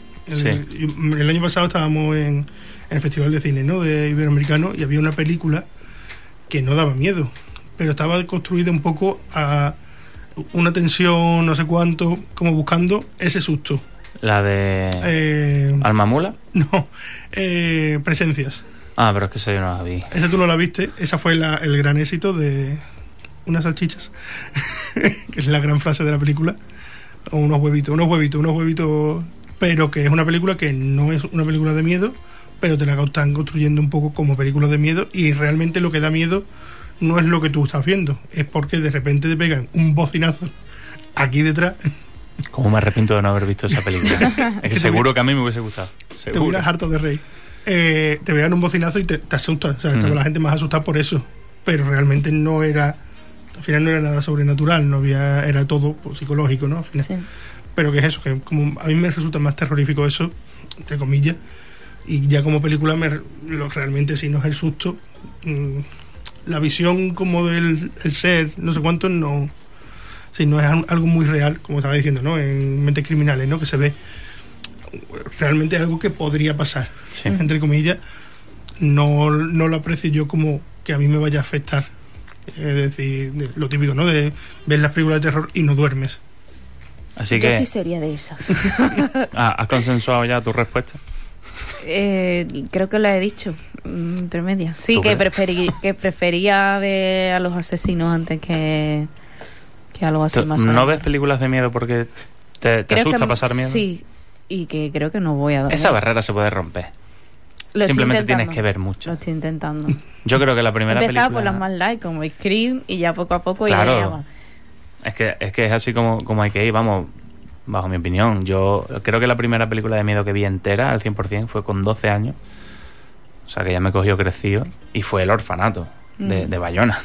El año pasado estábamos en el Festival de Cine, ¿no? De Iberoamericano, y había una película que no daba miedo, pero estaba construida un poco a una tensión, no sé cuánto, como buscando ese susto. ¿La de Alma Mula? No, Presencias. Ah, pero es que eso yo no la vi. Esa tú no la viste, esa fue el gran éxito de unas salchichas, que es la gran frase de la película, o unos huevitos, pero que es una película que no es una película de miedo, pero te la están construyendo un poco como película de miedo, y realmente lo que da miedo no es lo que tú estás viendo, es porque de repente te pegan un bocinazo aquí detrás. Como me arrepiento de no haber visto esa película. Es que seguro que a mí me hubiese gustado. Seguro. Te hubieras harto de reír. Te pegan un bocinazo y te asustas. O sea, estaba la gente más asustada por eso. Pero realmente no era... Al final no era nada sobrenatural. Era todo pues, psicológico, ¿no? Al final. Sí. Pero que es eso, que como a mí me resulta más terrorífico eso, entre comillas. Y ya como película realmente si no es el susto, la visión como del ser, no sé cuánto, no... Si no es algo muy real, como estaba diciendo, ¿no? En Mentes Criminales, ¿no? Que se ve realmente algo que podría pasar, sí. Entre comillas. No lo aprecio yo como que a mí me vaya a afectar. Es decir, lo típico, ¿no? De ver las películas de terror y no duermes. Así que... Yo sí sería de esas. ¿Has consensuado ya tu respuesta? Creo que lo he dicho entre medias. Sí, que prefería ver a los asesinos antes que algo así más. ¿No ves películas de miedo porque te asusta pasar miedo? Sí, y que creo que no voy a dormir. Esa barrera se puede romper. Simplemente tienes que ver mucho. Lo estoy intentando. Yo creo que la primera película... por las más light, como Scream, y ya poco a poco... Claro. Es que es así como hay que ir, vamos, bajo mi opinión. Yo creo que la primera película de miedo que vi entera, al 100%, fue con 12 años. O sea, que ya me cogió crecido. Y fue El Orfanato, de Bayona.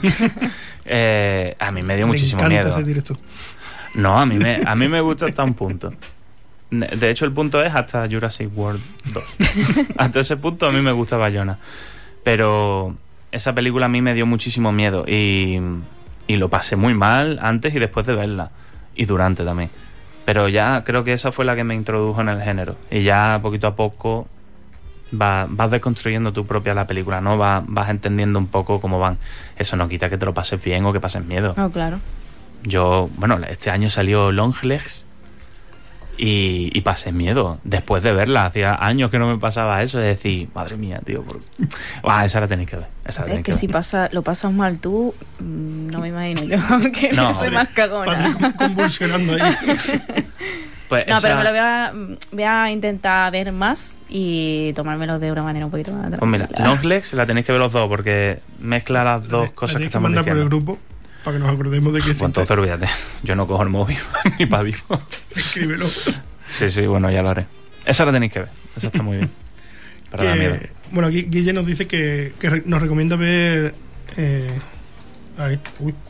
A mí me dio muchísimo miedo. Ese directo. No, a mí me gusta hasta un punto. De hecho, el punto es hasta Jurassic World 2. Hasta ese punto a mí me gusta Bayona. Pero esa película a mí me dio muchísimo miedo. Y lo pasé muy mal antes y después de verla. Y durante también. Pero ya creo que esa fue la que me introdujo en el género. Y ya poquito a poco vas desconstruyendo tu propia la película, ¿no? Vas entendiendo un poco cómo van. Eso no quita que te lo pases bien o que pases miedo. Oh, claro. Este año salió Longlegs y pasé miedo después de verla. Hacía años que no me pasaba eso, de decir, madre mía, tío, esa la tenéis que ver. Es que si lo pasas mal tú, no me imagino yo que no soy más cagona. Convulsionando ahí. Pues pero me lo voy a intentar ver más y tomármelo de una manera un poquito más. Pues mira, Longlegs la tenéis que ver los dos porque mezcla las dos cosas que estamos diciendo. Por el grupo para que nos acordemos de que pues entonces olvídate, yo no cojo el móvil ni para vivo. Escríbelo. Sí, bueno, ya lo haré. Esa la tenéis que ver, esa está muy bien. Para dar miedo. Bueno, aquí Guille nos dice que nos recomienda ver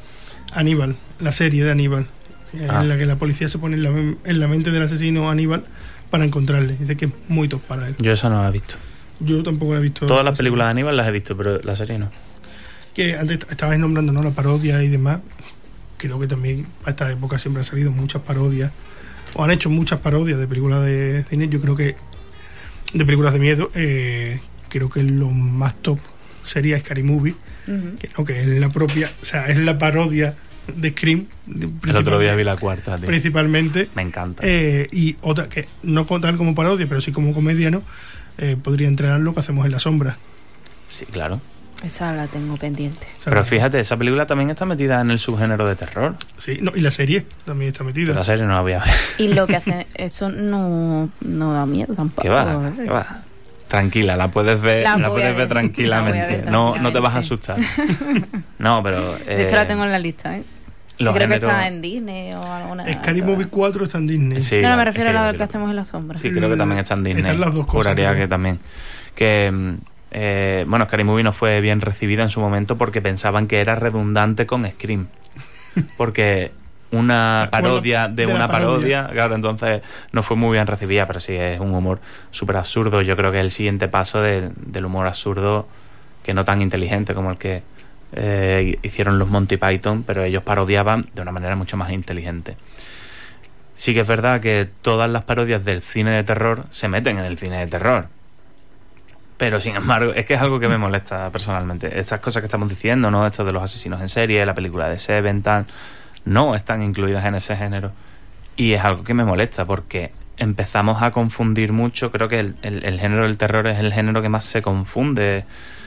Aníbal, la serie de Aníbal, en la que la policía se pone en la mente del asesino Aníbal para encontrarle. Dice que es muy top para él. Yo esa no la he visto. Yo tampoco la he visto. Todas las películas de Aníbal las he visto, pero la serie no. Que antes estabais nombrando, ¿no?, la parodia y demás. Creo que también a esta época siempre han salido muchas parodias, o han hecho muchas parodias de películas de cine. Yo creo que de películas de miedo, creo que lo más top sería Scary Movie, que es la propia, o sea, es la parodia de Scream. El otro día vi la cuarta, tío. Principalmente. Me encanta. Y otra que no tal como parodia, pero sí como comedia, ¿no? Podría entrar en Lo que hacemos en la sombra. Sí, claro. Esa la tengo pendiente. O sea, Pero fíjate, esa película también está metida en el subgénero de terror. Sí, no, y la serie también está metida. La serie no la voy a ver. Y lo que hace, eso no da miedo tampoco. ¿Qué va? ¿Qué va? Tranquila, la puedes ver, la puedes ver tranquilamente. No te vas a asustar. No, pero... de hecho la tengo en la lista, ¿eh? Creo que está en Disney o alguna... Scary Movie 4 está en Disney. Sí, no, me refiero a la que hacemos en la sombra. Sí, creo que también está en Disney. Están las dos cosas. Juraría que también. Que... bueno, Scary Movie no fue bien recibida en su momento porque pensaban que era redundante con Scream. Porque una parodia de una parodia, claro, entonces no fue muy bien recibida, pero sí es un humor súper absurdo. Yo creo que es el siguiente paso del humor absurdo, que no tan inteligente como el que hicieron los Monty Python, pero ellos parodiaban de una manera mucho más inteligente. Sí que es verdad que todas las parodias del cine de terror se meten en el cine de terror. Pero sin embargo, es que es algo que me molesta personalmente. Estas cosas que estamos diciendo, ¿no? Esto de los asesinos en serie, la película de Seven, tal, no están incluidas en ese género. Y es algo que me molesta porque empezamos a confundir mucho. Creo que el género del terror es el género que más se confunde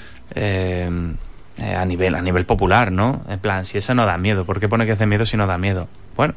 a nivel popular, ¿no? En plan, si eso no da miedo, ¿por qué pone que es de miedo si no da miedo? Bueno,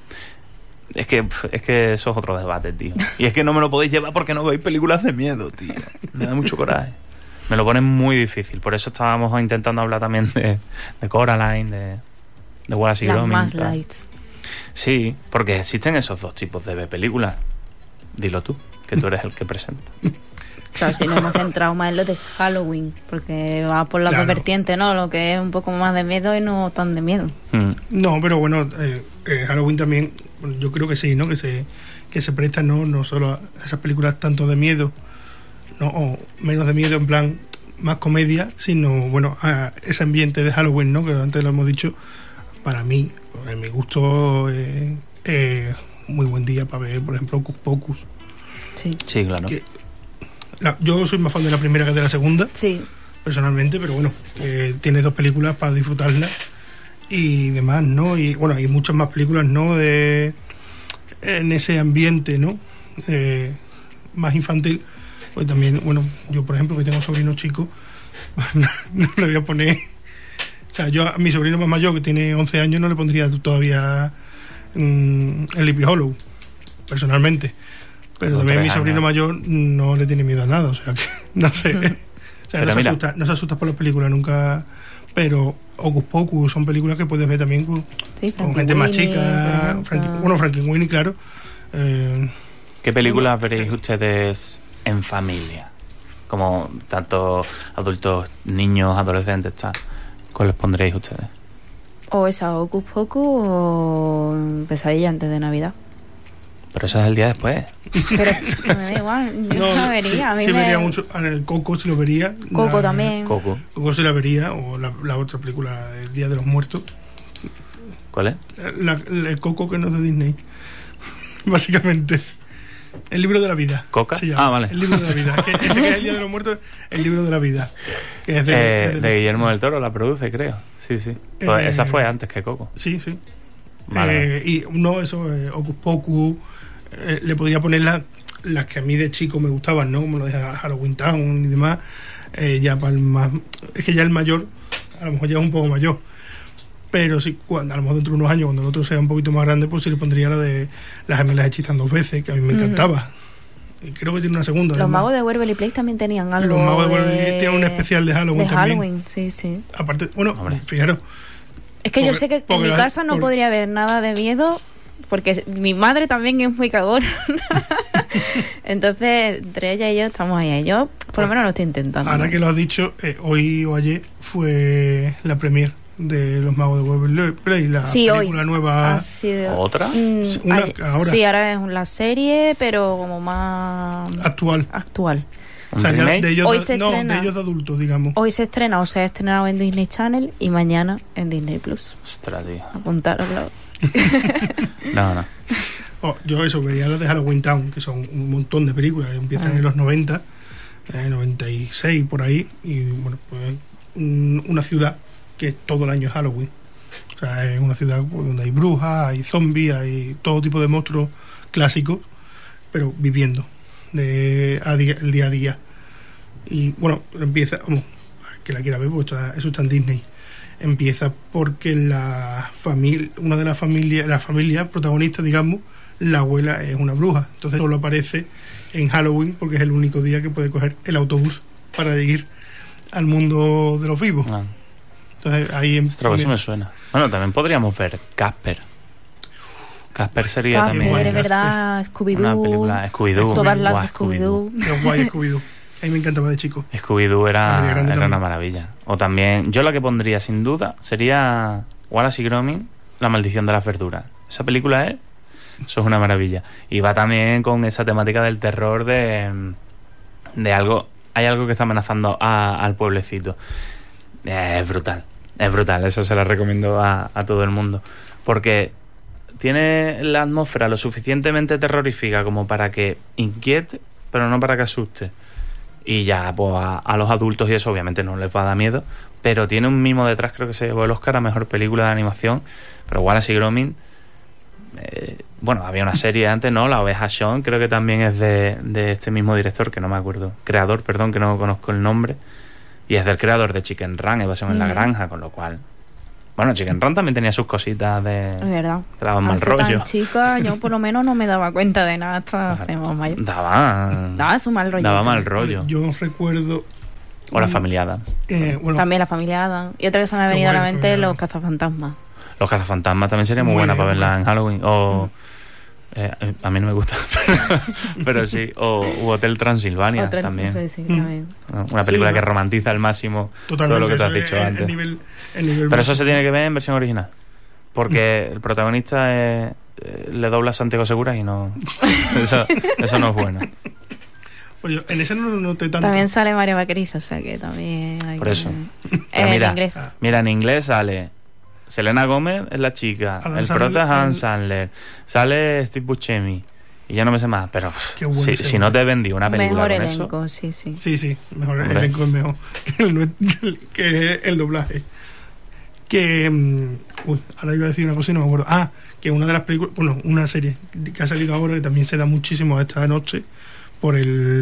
es que eso es otro debate, tío. Y es que no me lo podéis llevar porque no veis películas de miedo, tío. Me da mucho coraje. Me lo ponen muy difícil. Por eso estábamos intentando hablar también de Coraline, de Wallace y Gromit. Las más lights. Sí, porque existen esos dos tipos de películas. Dilo tú, que tú eres el que presenta. Claro, si nos hemos centrado más en lo de Halloween, porque va por la dos vertientes, ¿no? Lo que es un poco más de miedo y no tan de miedo. No, pero bueno, Halloween también, yo creo que sí, ¿no? Que se presta no solo a esas películas tanto de miedo, ¿no? O menos de miedo, en plan más comedia, sino, bueno, a ese ambiente de Halloween, ¿no? Que antes lo hemos dicho, para mí, en mi gusto, muy buen día para ver, por ejemplo, Hocus Pocus. Sí, claro. Yo soy más fan de la primera que de la segunda, sí, personalmente, pero bueno, tiene dos películas para disfrutarlas y demás, ¿no? Y bueno, hay muchas más películas, ¿no? En ese ambiente, ¿no? Más infantil. Pues también, bueno, yo por ejemplo, que tengo sobrinos chicos, no le voy a poner... O sea, yo a mi sobrino más mayor, que tiene 11 años, no le pondría todavía el Sleepy Hollow, personalmente. Pero también a mi sobrino mayor no le tiene miedo a nada, o sea que no sé. O sea, no se asusta por las películas nunca. Pero Hocus Pocus son películas que puedes ver también con gente más chica. Frankenweenie, claro. ¿Qué películas veréis ustedes en familia? Como tanto adultos, niños, adolescentes, tal. ¿Cuál les pondréis ustedes? O esa Hocus Pocus o Pesadilla antes de Navidad. Pero eso es el día después. Pero me da igual, yo no vería. Sí vería mucho. El Coco sí lo vería. Coco también. Coco sí la vería. O la otra película, El Día de los Muertos. ¿Cuál es? El Coco, que no es de Disney. Básicamente. El libro de la vida. ¿Coca? Vale. El libro de la vida. Que es El Día de los Muertos, el libro de la vida. Que es de Guillermo del Toro, la produce, creo. Sí. Pues esa fue antes que Coco. Sí. Vale. Y no, eso, Hocus Pocus, le podría poner las que a mí de chico me gustaban, ¿no? Como lo de Halloween Town y demás. Ya para el más... Es que ya el mayor, a lo mejor ya es un poco mayor. Pero sí, a lo mejor dentro de unos años, cuando el otro sea un poquito más grande, pues sí le pondría la de Las gemelas hechizan 2 veces, que a mí me encantaba. Y creo que tiene una segunda. Los magos de Waverly Place también tenían algo. Los magos de Waverly Place tienen un especial de Halloween también. Halloween, sí. Aparte, bueno, fijaros. Es que yo sé que en mi casa no podría haber nada de miedo, porque mi madre también es muy cagona. Entonces, entre ella y yo estamos ahí. Yo, por lo menos, lo estoy intentando. Ahora que lo has dicho, hoy o ayer fue la premier de Los Magos de Waverly Place, la película nueva. ¿Otra? Ahora. Sí, ahora es la serie, pero como más actual. ¿Un O sea, ya remake? de ellos, Hoy se no, estrena. de ellos de adultos, digamos. Hoy se estrena, o se ha estrenado en Disney Channel y mañana en Disney Plus. Ostras, tío. Apuntároslo. No. Yo eso, veía las de Halloween Town, que son un montón de películas, empiezan en los 90, 96, por ahí, y bueno, pues una ciudad que todo el año es Halloween. O sea, es una ciudad donde hay brujas, hay zombies, hay todo tipo de monstruos clásicos, pero viviendo el día a día. Y bueno, empieza, vamos, que la quiera ver, pues eso está en Disney. Empieza porque una de las familias protagonistas, digamos, la abuela es una bruja. Entonces solo aparece en Halloween porque es el único día que puede coger el autobús para ir al mundo de los vivos. No. Entonces ahí Ostras, eso me suena. Bueno, también podríamos ver Casper. Casper sería también Es verdad, Scooby-Doo. una película. Scooby-Doo. Todas las Guau, de Scooby-Doo. Los guay Scooby-Doo. A mí me encantaba de chico. Scooby-Doo La de era grande una también. maravilla. O también, yo la que pondría sin duda sería Wallace y Gromit, La maldición de las verduras. Esa película eso es una maravilla. Y va también con esa temática del terror de algo. Hay algo que está amenazando al pueblecito. Es brutal. Eso se la recomiendo a todo el mundo. Porque tiene la atmósfera lo suficientemente terrorífica como para que inquiete, pero no para que asuste. Y ya, pues a los adultos y eso obviamente no les va a dar miedo, pero tiene un mimo detrás, creo que se llevó el Oscar a Mejor Película de Animación. Pero Wallace y Gromit, bueno, había una serie antes, ¿no? La Oveja Shaun, creo que también es de este mismo director, que no me acuerdo, creador, perdón, que no conozco el nombre, y es del creador de Chicken Run, Evasión en la Granja, con lo cual... Bueno, Chicken Run también tenía sus cositas Es verdad. Te daban mal Hace rollo. tan chica, yo por lo menos no me daba cuenta de nada hasta hacemos mayor. Daba Su mal rollo. Daba mal rollo. Yo recuerdo... O La Familia Adams. Bueno, También La Familia Adam. Y otra que se me ha Qué venido a la guay, mente, Familia Los Adam. Cazafantasmas. Los Cazafantasmas también sería muy Muy buena bien, para verla muy en Halloween. O... a mí no me gusta, pero sí. O Hotel Transilvania Otra, también. sí, también. Una película Sí, que romantiza al máximo totalmente. todo lo que tú has eso dicho es antes. el nivel Pero eso básico. se tiene que ver en versión original. Porque el protagonista le dobla a Santiago Segura y no... Eso no es bueno. Pues yo en ese no lo noté tanto. También sale Mario Vaquerizo, o sea que también hay Por que- eso. En Pero mira, inglés. Mira, en inglés sale Selena Gómez, es la chica. Adam El Sandler, prota es Adam Sandler. Sale Steve Buscemi. Y ya no me sé más. Pero Qué bueno ese si no hombre. te vendí una película Mejor con elenco, eso... sí. Sí, mejor el Hombre. elenco es mejor que el doblaje. Que ahora iba a decir una cosa y no me acuerdo. Que una de las películas, bueno, una serie que ha salido ahora que también se da muchísimo esta noche por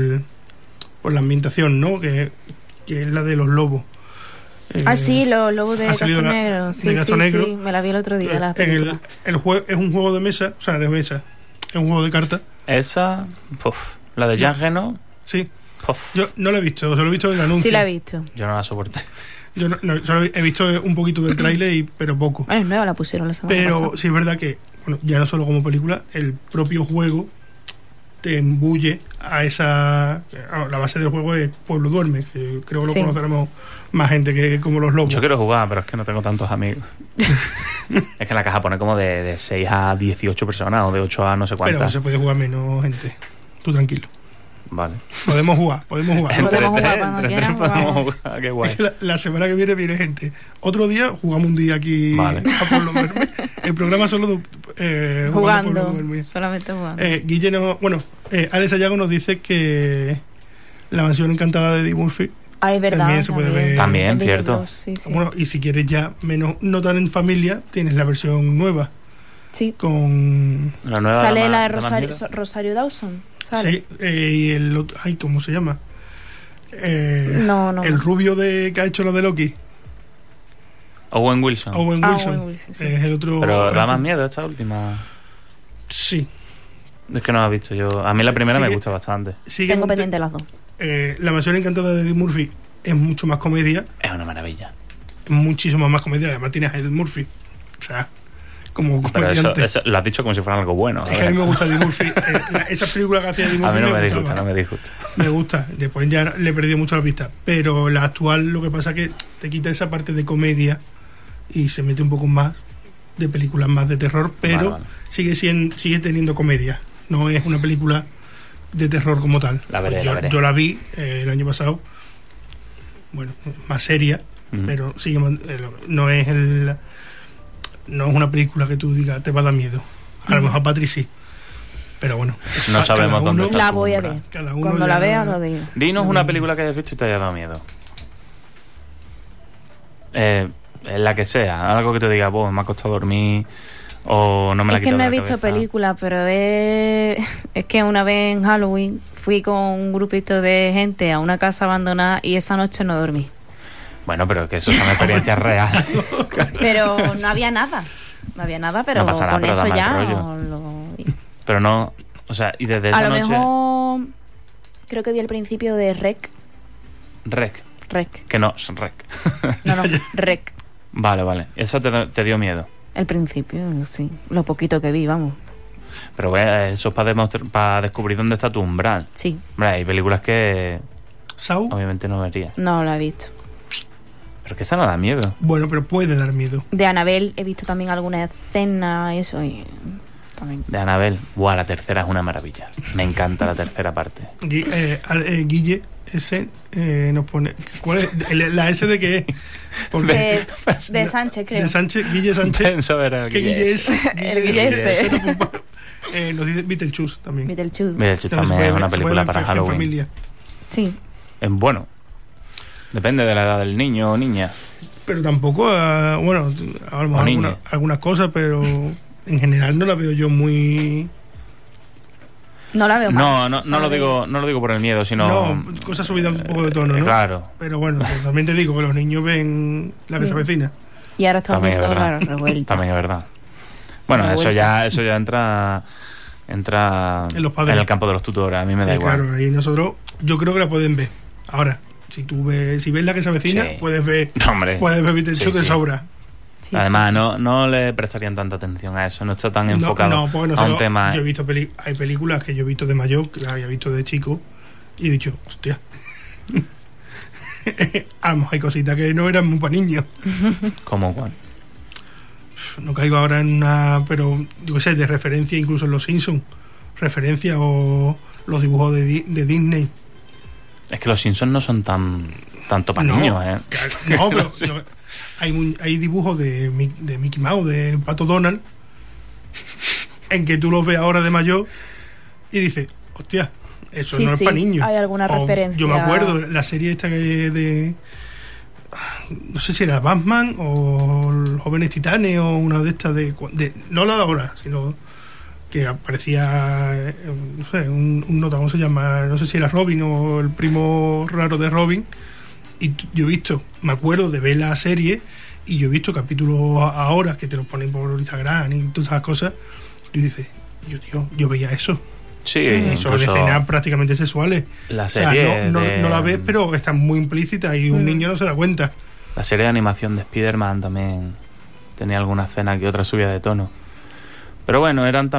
la ambientación, ¿no? Que es la de los lobos. Sí, los lobos de ha salido Castro la- Negro. de Sí, Castro Negro. sí, me la vi el otro día. La en película. el juego es un juego de mesa, o sea, de mesa, es un juego de cartas. Esa... la de Jean Reno... Sí, yo no la he visto, solo he visto el anuncio. Sí, la he visto. Yo no la soporté. Yo no, solo he visto un poquito del tráiler, pero poco. Bueno, es nueva, la pusieron la semana Pero pasada. sí es verdad que, bueno, ya no solo como película, el propio juego te embulle a esa... La base del juego es Pueblo Duerme, que creo que lo Sí. conoceremos más gente que como los lobos. Yo quiero jugar, pero es que no tengo tantos amigos. Es que la caja pone como de 6 a 18 personas o de 8 a no sé Pero cuántas. se puede jugar menos gente. Tú tranquilo. Vale. Podemos jugar. Podemos jugar cuando quieran, podemos jugamos. jugar. Qué guay. La semana que viene gente. Otro día jugamos un día aquí Vale. a Pueblo Duerme. El programa solo jugando Pueblo Jugando, Duerme. solamente jugando. Guille Alex Sayago nos dice que La Mansión Encantada de Eddie Murphy. Es verdad. también se puede ver. También, En Disney cierto. Plus, sí. Bueno, y si quieres ya menos, no tan en familia, tienes la versión nueva Sí. con... La nueva Sale la de más Rosario, mierda. Rosario Dawson. ¿Sale? Sí, y el otro... Ay, ¿cómo se llama? No. El rubio que ha hecho lo de Loki. Owen Wilson. Owen Wilson. Owen Wilson, sí. Es el otro... Pero da más miedo esta última. Sí. Es que no la he visto yo. A mí la primera Sí, me gusta bastante. Sigue Tengo con- pendiente las dos. La Mansión Encantada de Eddie Murphy es mucho más comedia, Es una maravilla. muchísimo más comedia. Además tienes a Eddie Murphy. O sea, como Pero eso comediante. lo has dicho como si fuera algo bueno. Es que a mí me gusta Eddie Murphy. Esas películas que hacía Eddie Murphy A mí no me gustaban. disgusta, no me disgusta. Me gusta. Después ya le he perdido mucho la pista. Pero la actual lo que pasa es que te quita esa parte de comedia y se mete un poco más de películas más de terror, pero Vale. sigue teniendo comedia. No es una película de terror como tal. La veré, yo, la veré. yo la vi el año pasado, bueno, más seria, Ujú. pero sigue no es una película que tú digas te va a dar miedo. A lo mejor a Patri sí, pero bueno, No sabemos cada dónde uno- está. La voy a Sombra. ver. Cada uno Cuando ya- la vea, lo digo. Dinos una película que hayas visto y te haya dado miedo. La que sea, algo que te diga, vos me ha costado dormir o no me la Es he que quitado no de he la visto cabeza. películas, pero es que una vez en Halloween fui con un grupito de gente a una casa abandonada y esa noche no dormí. Bueno, pero que eso son experiencias reales. Pero no había nada. No había nada, pero No pasa nada, con pero da eso mal ya rollo. lo vi. Pero no, o sea, y desde esa A lo noche... mejor creo que vi el principio de Rec. Rec, Rec. que no, es Rec. No, Rec. Vale. Esa te dio miedo. El principio, sí. Lo poquito que vi, vamos. Pero eso es para descubrir dónde está tu umbral. Sí, Hombre, hay películas que Saw, obviamente no verías. no lo he visto. Pero que esa no da miedo. bueno, pero puede dar miedo. De Annabelle he visto también alguna escena y eso. Y también. De Annabelle, buah, la tercera es una maravilla. Me encanta la tercera parte. Guille S nos pone, ¿cuál es? La S de qué es? Porque De Sánchez, creo. de Sánchez, Guille Sánchez. Pienso ver el Que Guille S. El Guille S. Nos dice Beetlejuice también. Beetlejuice. Beetlejuice También se también es puede una ver- se puede película ver para en Halloween. familia. Sí. Es bueno. Depende de la edad del niño o niña. Pero tampoco, bueno, a lo mejor niña. algunas cosas, pero en general no la veo yo muy... No la veo mal. No lo digo por el miedo, sino... No, cosas subidas un poco de tono, ¿no? Claro. Pero bueno, pues también te digo que los niños ven la que se avecina. Y ahora estamos También es viendo, verdad. claro, revuelta. También es verdad. Bueno, Revuelta. eso ya entra En los padres. en el campo de los tutores. A mí me da Sí, igual. claro, ahí nosotros, yo creo que la pueden ver. Ahora, si ves la que se avecina, Sí. puedes ver Hombre. Beetlejuice Sí, de sí. sobra. Sí, Además, no le prestarían tanta atención a eso. No está tan enfocado No, porque a nosotros, un tema. yo he visto hay películas que yo he visto de mayor, que las había visto de chico, y he dicho, hostia. A lo mejor hay cositas que no eran muy para niños. Como cuál. No caigo ahora en una, pero yo qué sé, de referencia incluso en Los Simpsons. Referencia o los dibujos de Disney. Es que los Simpsons no son tanto para No, niños, ¿eh? No, pero hay dibujos de Mickey Mouse, de Pato Donald, en que tú los ves ahora de mayor y dices, hostia, eso Sí, no sí, es para niños. hay alguna O referencia. Yo me acuerdo, la serie esta que de... No sé si era Batman o Los Jóvenes Titanes o una de estas no la de ahora, sino que aparecía, no sé, un nota, ¿cómo se llama? No sé si era Robin o el primo raro de Robin. Y yo he visto, me acuerdo de ver la serie y yo he visto capítulos ahora que te los ponen por Instagram y todas esas cosas. Y dices, yo veía eso. Sí, Y son incluso escenas prácticamente sexuales. la O sea, serie no la ves, pero están muy implícitas y un niño no se da cuenta. La serie de animación de Spider-Man también tenía alguna escena que otra subía de tono. Pero bueno, eran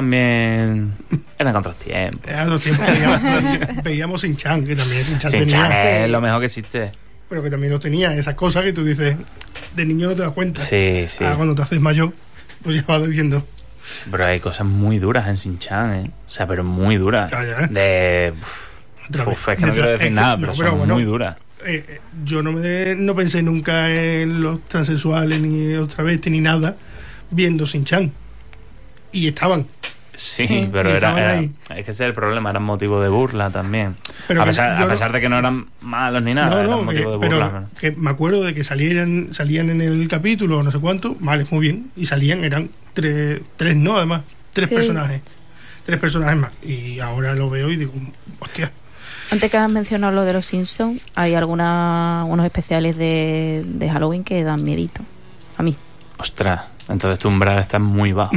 otros tiempos. Era otro tiempo, veíamos Shin-Chan, que también Shin-Chan Shin-Chan tenía, es lo mejor que existe. pero que también lo tenía, esas cosas que tú dices, de niño no te das cuenta. Sí. Ahora cuando te haces mayor, pues ya vas diciendo, Pero hay cosas muy duras en Shin-Chan, ¿eh? O sea, pero muy duras. Ya. De... otra vez. es que no quiero decir nada, pero son bueno, muy duras. yo no pensé nunca en los transexuales, ni los travestis, ni nada, viendo Shin-Chan. Y estaban. Sí, Y pero estaban ahí. es que ese es el problema, eran motivo de burla también. Pero a que pesar, yo a pesar de que no eran malos ni nada, eran motivo de burla. pero que me acuerdo de que salían en el capítulo, no sé cuánto, vale, muy bien, y eran tres, ¿no? Además, tres Sí. personajes más. Y ahora lo veo y digo, hostia. Antes que has mencionado lo de los Simpsons, hay unos especiales de Halloween que dan miedito. A mí. Ostras, entonces tu umbral está muy bajo.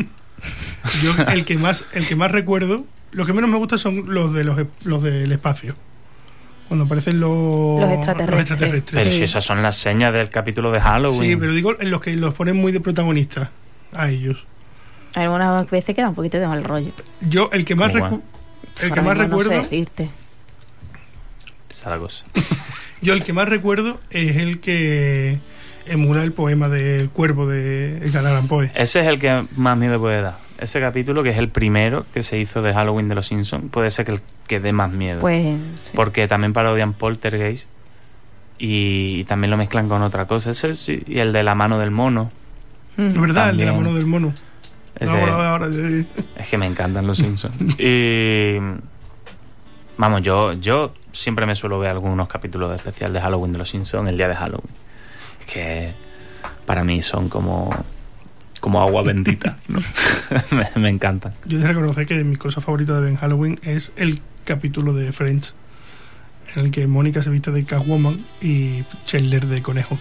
Yo el que más recuerdo, lo que menos me gusta son los del espacio. Cuando aparecen los extraterrestres. Pero Sí. si esas son las señas del capítulo de Halloween. Sí, pero digo en los que los ponen muy de protagonistas a ellos. Algunas veces queda un poquito de mal rollo. Yo el que más Muy bueno. Ahora mismo pues no sé recuerdo, decirte. Esa es la cosa. yo el que más recuerdo es el que emula el poema del cuervo de Edgar Allan Poe. Ese es el que más miedo puede dar. Ese capítulo, que es el primero que se hizo de Halloween de los Simpsons, puede ser que el que dé más miedo. Pues sí. Porque también parodian Poltergeist y también lo mezclan con otra cosa. Ese sí, y el de la mano del mono. Es verdad, el de la También. mano del mono. Ese- No, ahora, Es que me encantan los Simpsons. Y vamos, yo siempre me suelo ver algunos capítulos de especial de Halloween de los Simpsons el día de Halloween. Es que para mí son como agua bendita, ¿no? me encantan. Yo he de reconocer que mi cosa favorita de Ben Halloween es el capítulo de Friends, en el que Mónica se viste de Catwoman y Chandler de conejo,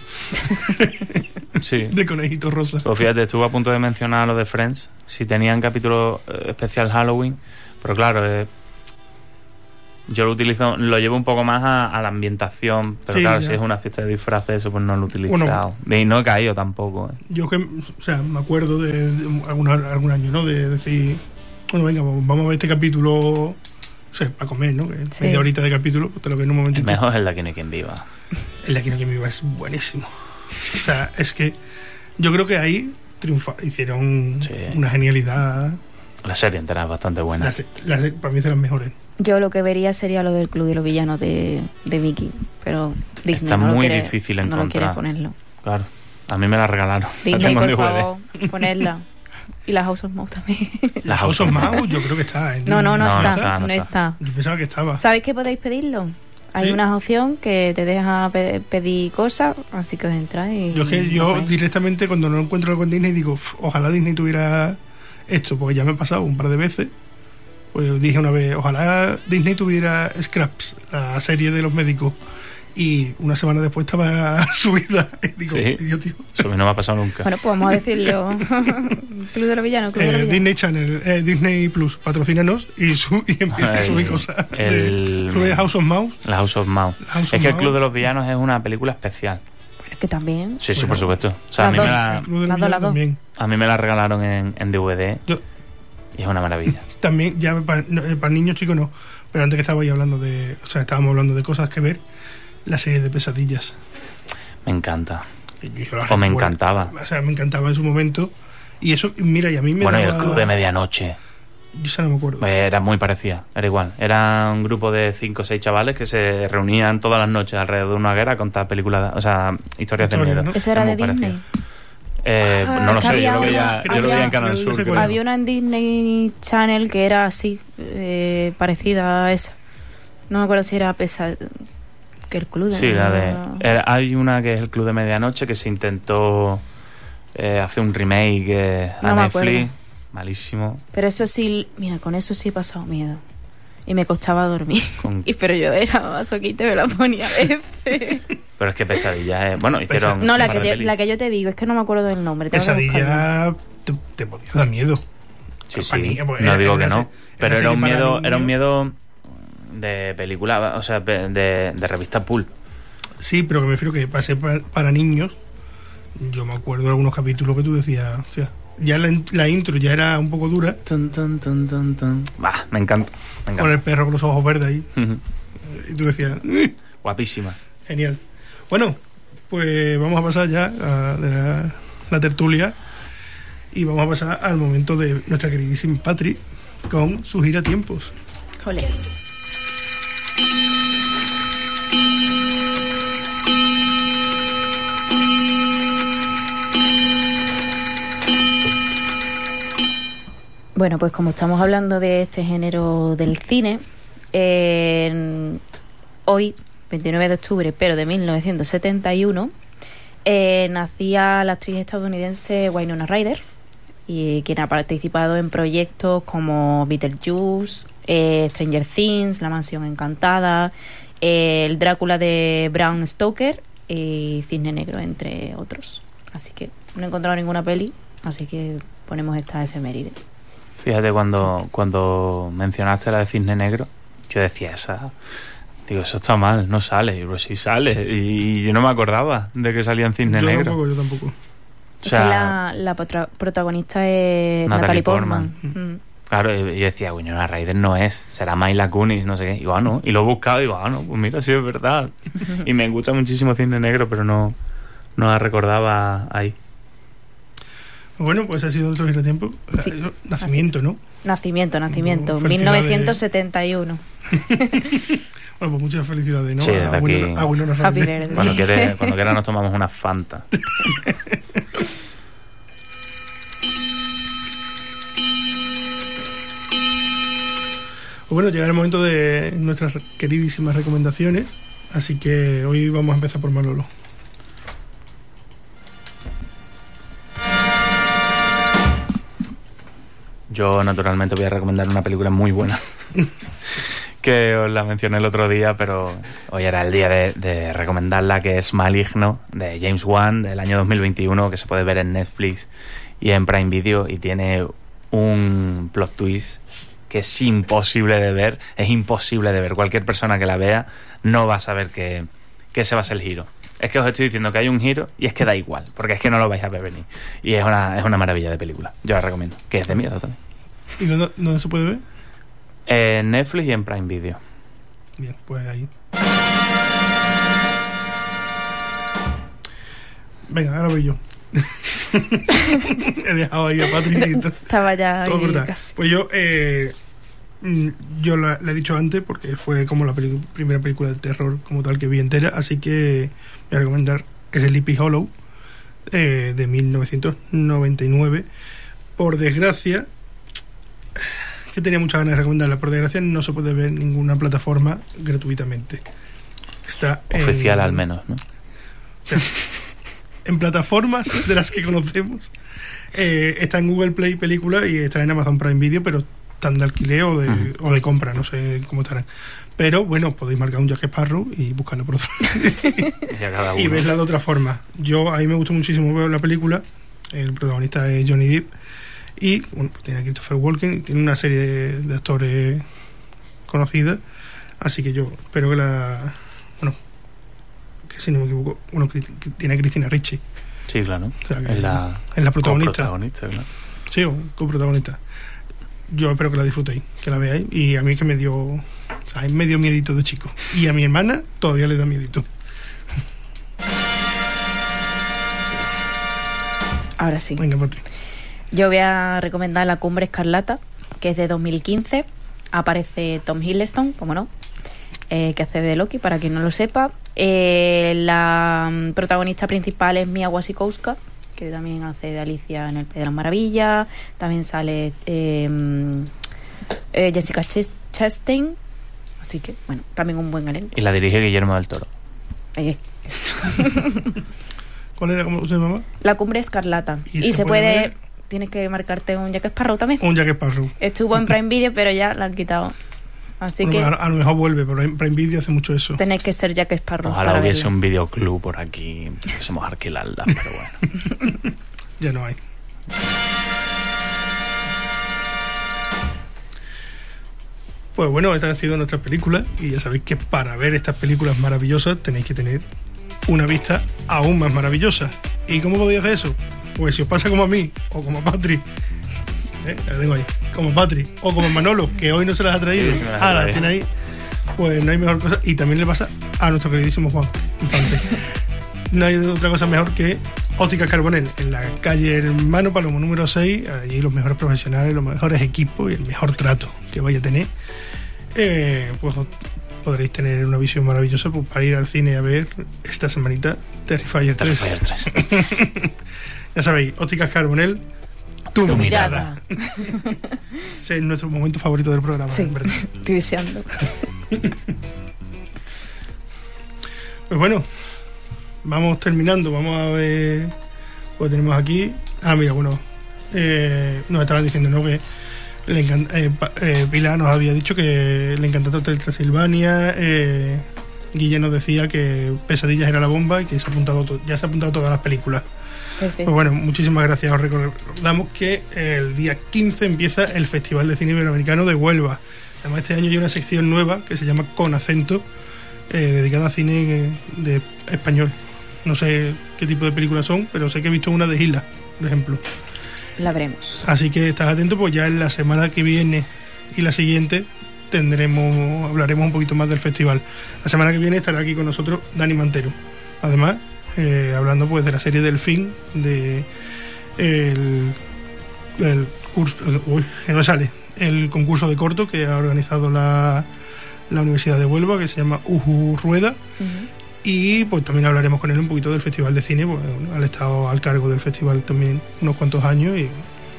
Sí. de conejito rosa. Pues fíjate, estuve a punto de mencionar lo de Friends, si tenían capítulo especial Halloween, pero claro, yo lo llevo un poco más a la ambientación, pero Sí, claro, ya. si es una fiesta de disfraces, eso pues no lo he utilizado. Bueno. Y no he caído tampoco. Yo que, o sea, me acuerdo de algún año, ¿no? De decir, bueno, venga, pues vamos a ver este capítulo, o sea, para comer, ¿no? Que Sí. media horita de capítulo, pues te lo ves en un El momentito. mejor es el de Aquí no hay quien viva. El de Aquí no hay quien viva es buenísimo. O sea, es que yo creo que ahí hicieron Sí. una genialidad. La serie entera es bastante buena. Para mí es de las mejores. Yo lo que vería sería lo del Club de los Villanos de Mickey, pero Disney Está no lo muy quiere, difícil no lo quiere encontrar. ponerlo. Claro, a mí me la regalaron. La Disney, tengo en por DVD. favor, ponerla. Y la House of Mouse también. La House of Mouse, yo creo que está. No, no No, está. no No está. está. Yo pensaba que estaba. ¿Sabéis que podéis pedirlo? Hay ¿Sí? una opción que te deja pedir cosas, así que os entráis y... Yo es que lo yo veis. directamente cuando no encuentro algo en Disney digo, ojalá Disney tuviera esto, porque ya me ha pasado un par de veces. Pues dije una vez, ojalá Disney tuviera Scraps, la serie de los médicos. Y una semana después estaba subida. Y digo, Sí. Dios, tío. Eso a mí no me ha pasado nunca. Bueno, pues vamos a decirlo. Club de los Villanos, Club de los Villanos. Disney Channel, Disney Plus, patrocínanos y empieza a subir cosas. Sube House of Mouse. La House of Mouse. House Es of que el Mouse. Club de los Villanos es una película especial. Bueno, que también... Sí, sí, Bueno. por supuesto. O sea, a mí, Las me dos. la, El Club de los Las dos, Villanos las dos. también. a mí me la regalaron en DVD Yo, y es una maravilla. también, ya para niños chicos no, pero antes que estábamos hablando de cosas que ver, la serie de Pesadillas. Me encanta. Yo la O me recuerdo. encantaba. O sea, me encantaba en su momento. Y eso, mira, y a mí me Bueno, y daba... el Club de Medianoche. Yo esa no me acuerdo. Era muy parecida, era igual. Era un grupo de 5 o 6 chavales que se reunían todas las noches alrededor de una hoguera a contar películas, o sea, historias de Historias, miedo. ¿no? ¿Eso era Es de muy Disney? parecido. No lo que sé, yo había lo veía, una- yo lo veía en había- Canal yo Sur. sé creo. cuál. Había una en Disney Channel que era así, parecida a esa. No me acuerdo si era que el club de... Sí, hay una que es el Club de Medianoche que se intentó hacer un remake a No me Netflix. acuerdo. Malísimo. Pero eso sí, mira, con eso sí he pasado miedo. Y me costaba dormir. Con- Pero yo era masoquista y me la ponía a veces. Pero es que Pesadilla es... Bueno, hicieron... No, un la par de que, pelis. la que yo te digo, es que no me acuerdo del nombre. tengo que buscarlo. Pesadilla te podía dar miedo. Sí, Para sí. niños, pues, No era digo que una no. se- Pero una era un serie para miedo... Era un niños. miedo de película, o sea, de revista Pulp. Sí, pero que me refiero que pasé para niños. Yo me acuerdo de algunos capítulos que tú decías, hostia, ya la intro ya era un poco dura, Tun, tun, tun, tun, tun. Bah, me encanta. Me con encanta. el perro con los ojos verdes ahí. Ujú. Y tú decías, Guapísima. genial. Bueno, pues vamos a pasar ya de la tertulia y vamos a pasar al momento de nuestra queridísima Patri con su gira tiempos. Jole. Bueno, pues como estamos hablando de este género del cine, hoy, 29 de octubre, pero de 1971, nacía la actriz estadounidense Winona Ryder, y quien ha participado en proyectos como Beetlejuice, Stranger Things, La Mansión Encantada, el Drácula de Bram Stoker y Cisne Negro, entre otros. Así que no he encontrado ninguna peli, así que ponemos esta efeméride. Fíjate, cuando mencionaste la de Cisne Negro, yo decía esa... Digo, eso está mal, no sale. Y pues sí sale. Y yo no me acordaba de que salía en Cisne Yo Negro. tampoco. O Es sea, que la protagonista es Natalie Natalie Portman. Portman. Claro, y yo decía, Winona Ryder no es, será Mila Kunis, no sé qué. Y digo, no. Y lo he buscado y digo, no, pues mira, sí es verdad. Y me gusta muchísimo Cisne Negro, pero no no la recordaba ahí. Bueno, pues ha sido nuestro giratiempo. Sí, Nacimiento, ¿no? Nacimiento, Felicidades. 1971. Bueno, pues muchas felicidades, ¿no? Sí, desde aquí. A Winona Happy Ryder. birthday. Cuando quiera nos tomamos una Fanta. Pues bueno, llega el momento de nuestras queridísimas recomendaciones, así que hoy vamos a empezar por Manolo. Yo naturalmente voy a recomendar una película muy buena que os la mencioné el otro día, pero hoy era el día de recomendarla, que es Maligno, de James Wan, del año 2021, que se puede ver en Netflix y en Prime Video, y tiene un plot twist que es imposible de ver. Es imposible de ver. Cualquier persona que la vea no va a saber que ese va a ser el giro. Es que os estoy diciendo que hay un giro y es que da igual, porque es que no lo vais a ver venir. Y es una maravilla de película. Yo la recomiendo, que es de miedo también. ¿Y dónde se puede ver? En Netflix y en Prime Video. Bien, pues ahí. Venga, ahora voy yo. He dejado ahí a Patrick y Estaba ya todo ahí cortado. casi. Pues yo la he dicho antes porque fue como la primera película de terror como tal que vi entera, así que voy a recomendar Sleepy Hollow, de 1999. Por desgracia, que tenía muchas ganas de recomendarla, por desgracia no se puede ver en ninguna plataforma gratuitamente. Está Oficial al menos, ¿no? O sea, en plataformas de las que conocemos. Está en Google Play Película y está en Amazon Prime Video, pero están de alquiler o de compra, no sé cómo estarán. Pero bueno, podéis marcar un Jack Sparrow y buscarlo por otro y verla de otra forma. A mí me gustó muchísimo ver la película. El protagonista es Johnny Depp y bueno, pues tiene a Christopher Walken, tiene una serie de actores conocidas, así que yo espero que que si no me equivoco, que tiene a Christina Ricci. Sí, claro. O sea, es la protagonista. Claro. Sí, coprotagonista. Yo espero que la disfrutéis, que la veáis. Y a mí que me dio miedito de chico. Y a mi hermana todavía le da miedito. Ahora sí. Venga, Pati. Yo voy a recomendar La Cumbre Escarlata, que es de 2015. Aparece Tom Hiddleston, como no, que hace de Loki, para quien no lo sepa. La protagonista principal es Mia Wasikowska, que también hace de Alicia en El País de las Maravillas. También sale Jessica Chastain. Así que, bueno, también un buen elenco. Y la dirige Guillermo del Toro. ¿Cuál era? ¿Cómo se llamaba? La Cumbre Escarlata. Y se puede... Tienes que marcarte un Jack Sparrow también. Un Jack Sparrow. Estuvo en Prime Video, pero ya la han quitado. Así que... A lo mejor vuelve, pero en Prime Video hace mucho eso. Tenéis que ser Jack Sparrow. Ojalá hubiese un videoclub por aquí. Pudiésemos alquilarla, pero bueno. Ya no hay. Pues bueno, estas han sido nuestras películas. Y ya sabéis que para ver estas películas maravillosas tenéis que tener una vista aún más maravillosa. ¿Y cómo podéis hacer eso? Pues si os pasa como a mí, o como a Patri, la tengo ahí, como Patri, o como Manolo, que hoy no se las ha traído, Sí, las tiene ahí, pues no hay mejor cosa. Y también le pasa a nuestro queridísimo Juan Infante. No hay otra cosa mejor que Ópticas Carbonell, en la calle Hermano Palomo número 6, allí los mejores profesionales, los mejores equipos y el mejor trato que vaya a tener. Pues podréis tener una visión maravillosa pues, para ir al cine a ver esta semanita Terrifier 3. Ya sabéis, Ópticas Carbonell, tu mirada. Ese es nuestro momento favorito del programa, sí, en verdad. Estoy deseando. Pues bueno, vamos terminando. Vamos a ver. Pues tenemos aquí. Mira, bueno. Nos estaban diciendo, ¿no? Que Pilar nos había dicho que le encantaba Hotel Transilvania. Guille nos decía que Pesadillas era la bomba y que ya se ha apuntado todas las películas. Perfecto. Pues bueno, muchísimas gracias. Os recordamos que el día 15 empieza el Festival de Cine Iberoamericano de Huelva. Además, este año hay una sección nueva que se llama Con Acento, dedicada a cine de español. No sé qué tipo de películas son, pero sé que he visto una de Isla, por ejemplo. La veremos. Así que estás atento, pues ya en la semana que viene y la siguiente hablaremos un poquito más del festival. La semana que viene estará aquí con nosotros Dani Mantero. Además, hablando pues de la serie Delfín, de el curso, que no sale, el concurso de corto que ha organizado la Universidad de Huelva, que se llama Uju Rueda. Y pues también hablaremos con él un poquito del Festival de Cine, pues bueno, ha estado al cargo del festival también unos cuantos años. Y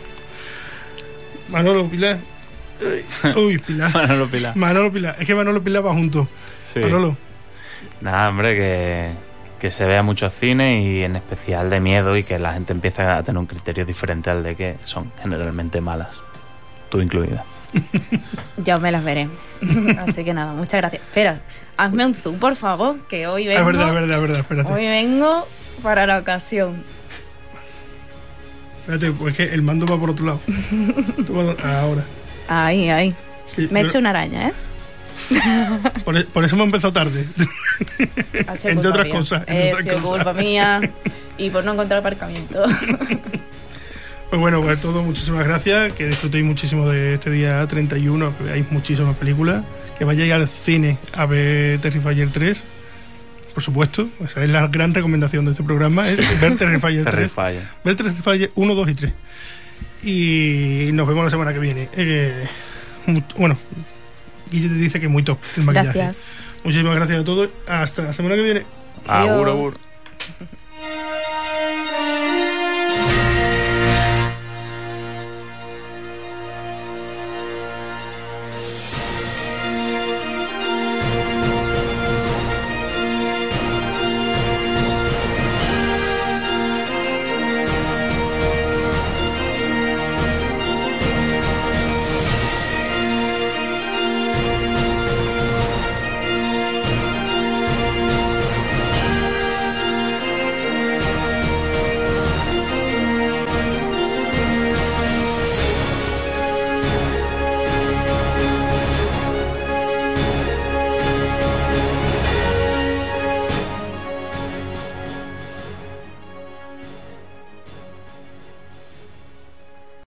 Manolo Pilar. Uy, Pilar. Manolo Pilar. Es que Manolo Pilar va junto. Sí. Manolo. Nada, hombre, que se vea mucho cine y en especial de miedo, y que la gente empiece a tener un criterio diferente al de que son generalmente malas. Tú incluida. Ya me las veré. Así que nada, muchas gracias. Espera, hazme un zoom, por favor, que hoy vengo... Es verdad, espérate. Hoy vengo para la ocasión. Espérate, pues es que el mando va por otro lado. Ahora. Ahí. Sí, Me he hecho una araña, ¿eh? Por eso hemos empezado tarde. Entre otras cosas. Ha sido culpa mía y por no encontrar aparcamiento. Pues bueno, pues todo, muchísimas gracias, que disfrutéis muchísimo de este día 31, que veáis muchísimas películas, que vayáis al cine a ver Terrifier 3, por supuesto. Esa es la gran recomendación de este programa, es ver Terrifier 3, ver Terrifier 1, 2 y 3. Y nos vemos la semana que viene. Bueno, Guille te dice que es muy top el maquillaje. Gracias. Muchísimas gracias a todos, hasta la semana que viene. Agur, Adiós. agur.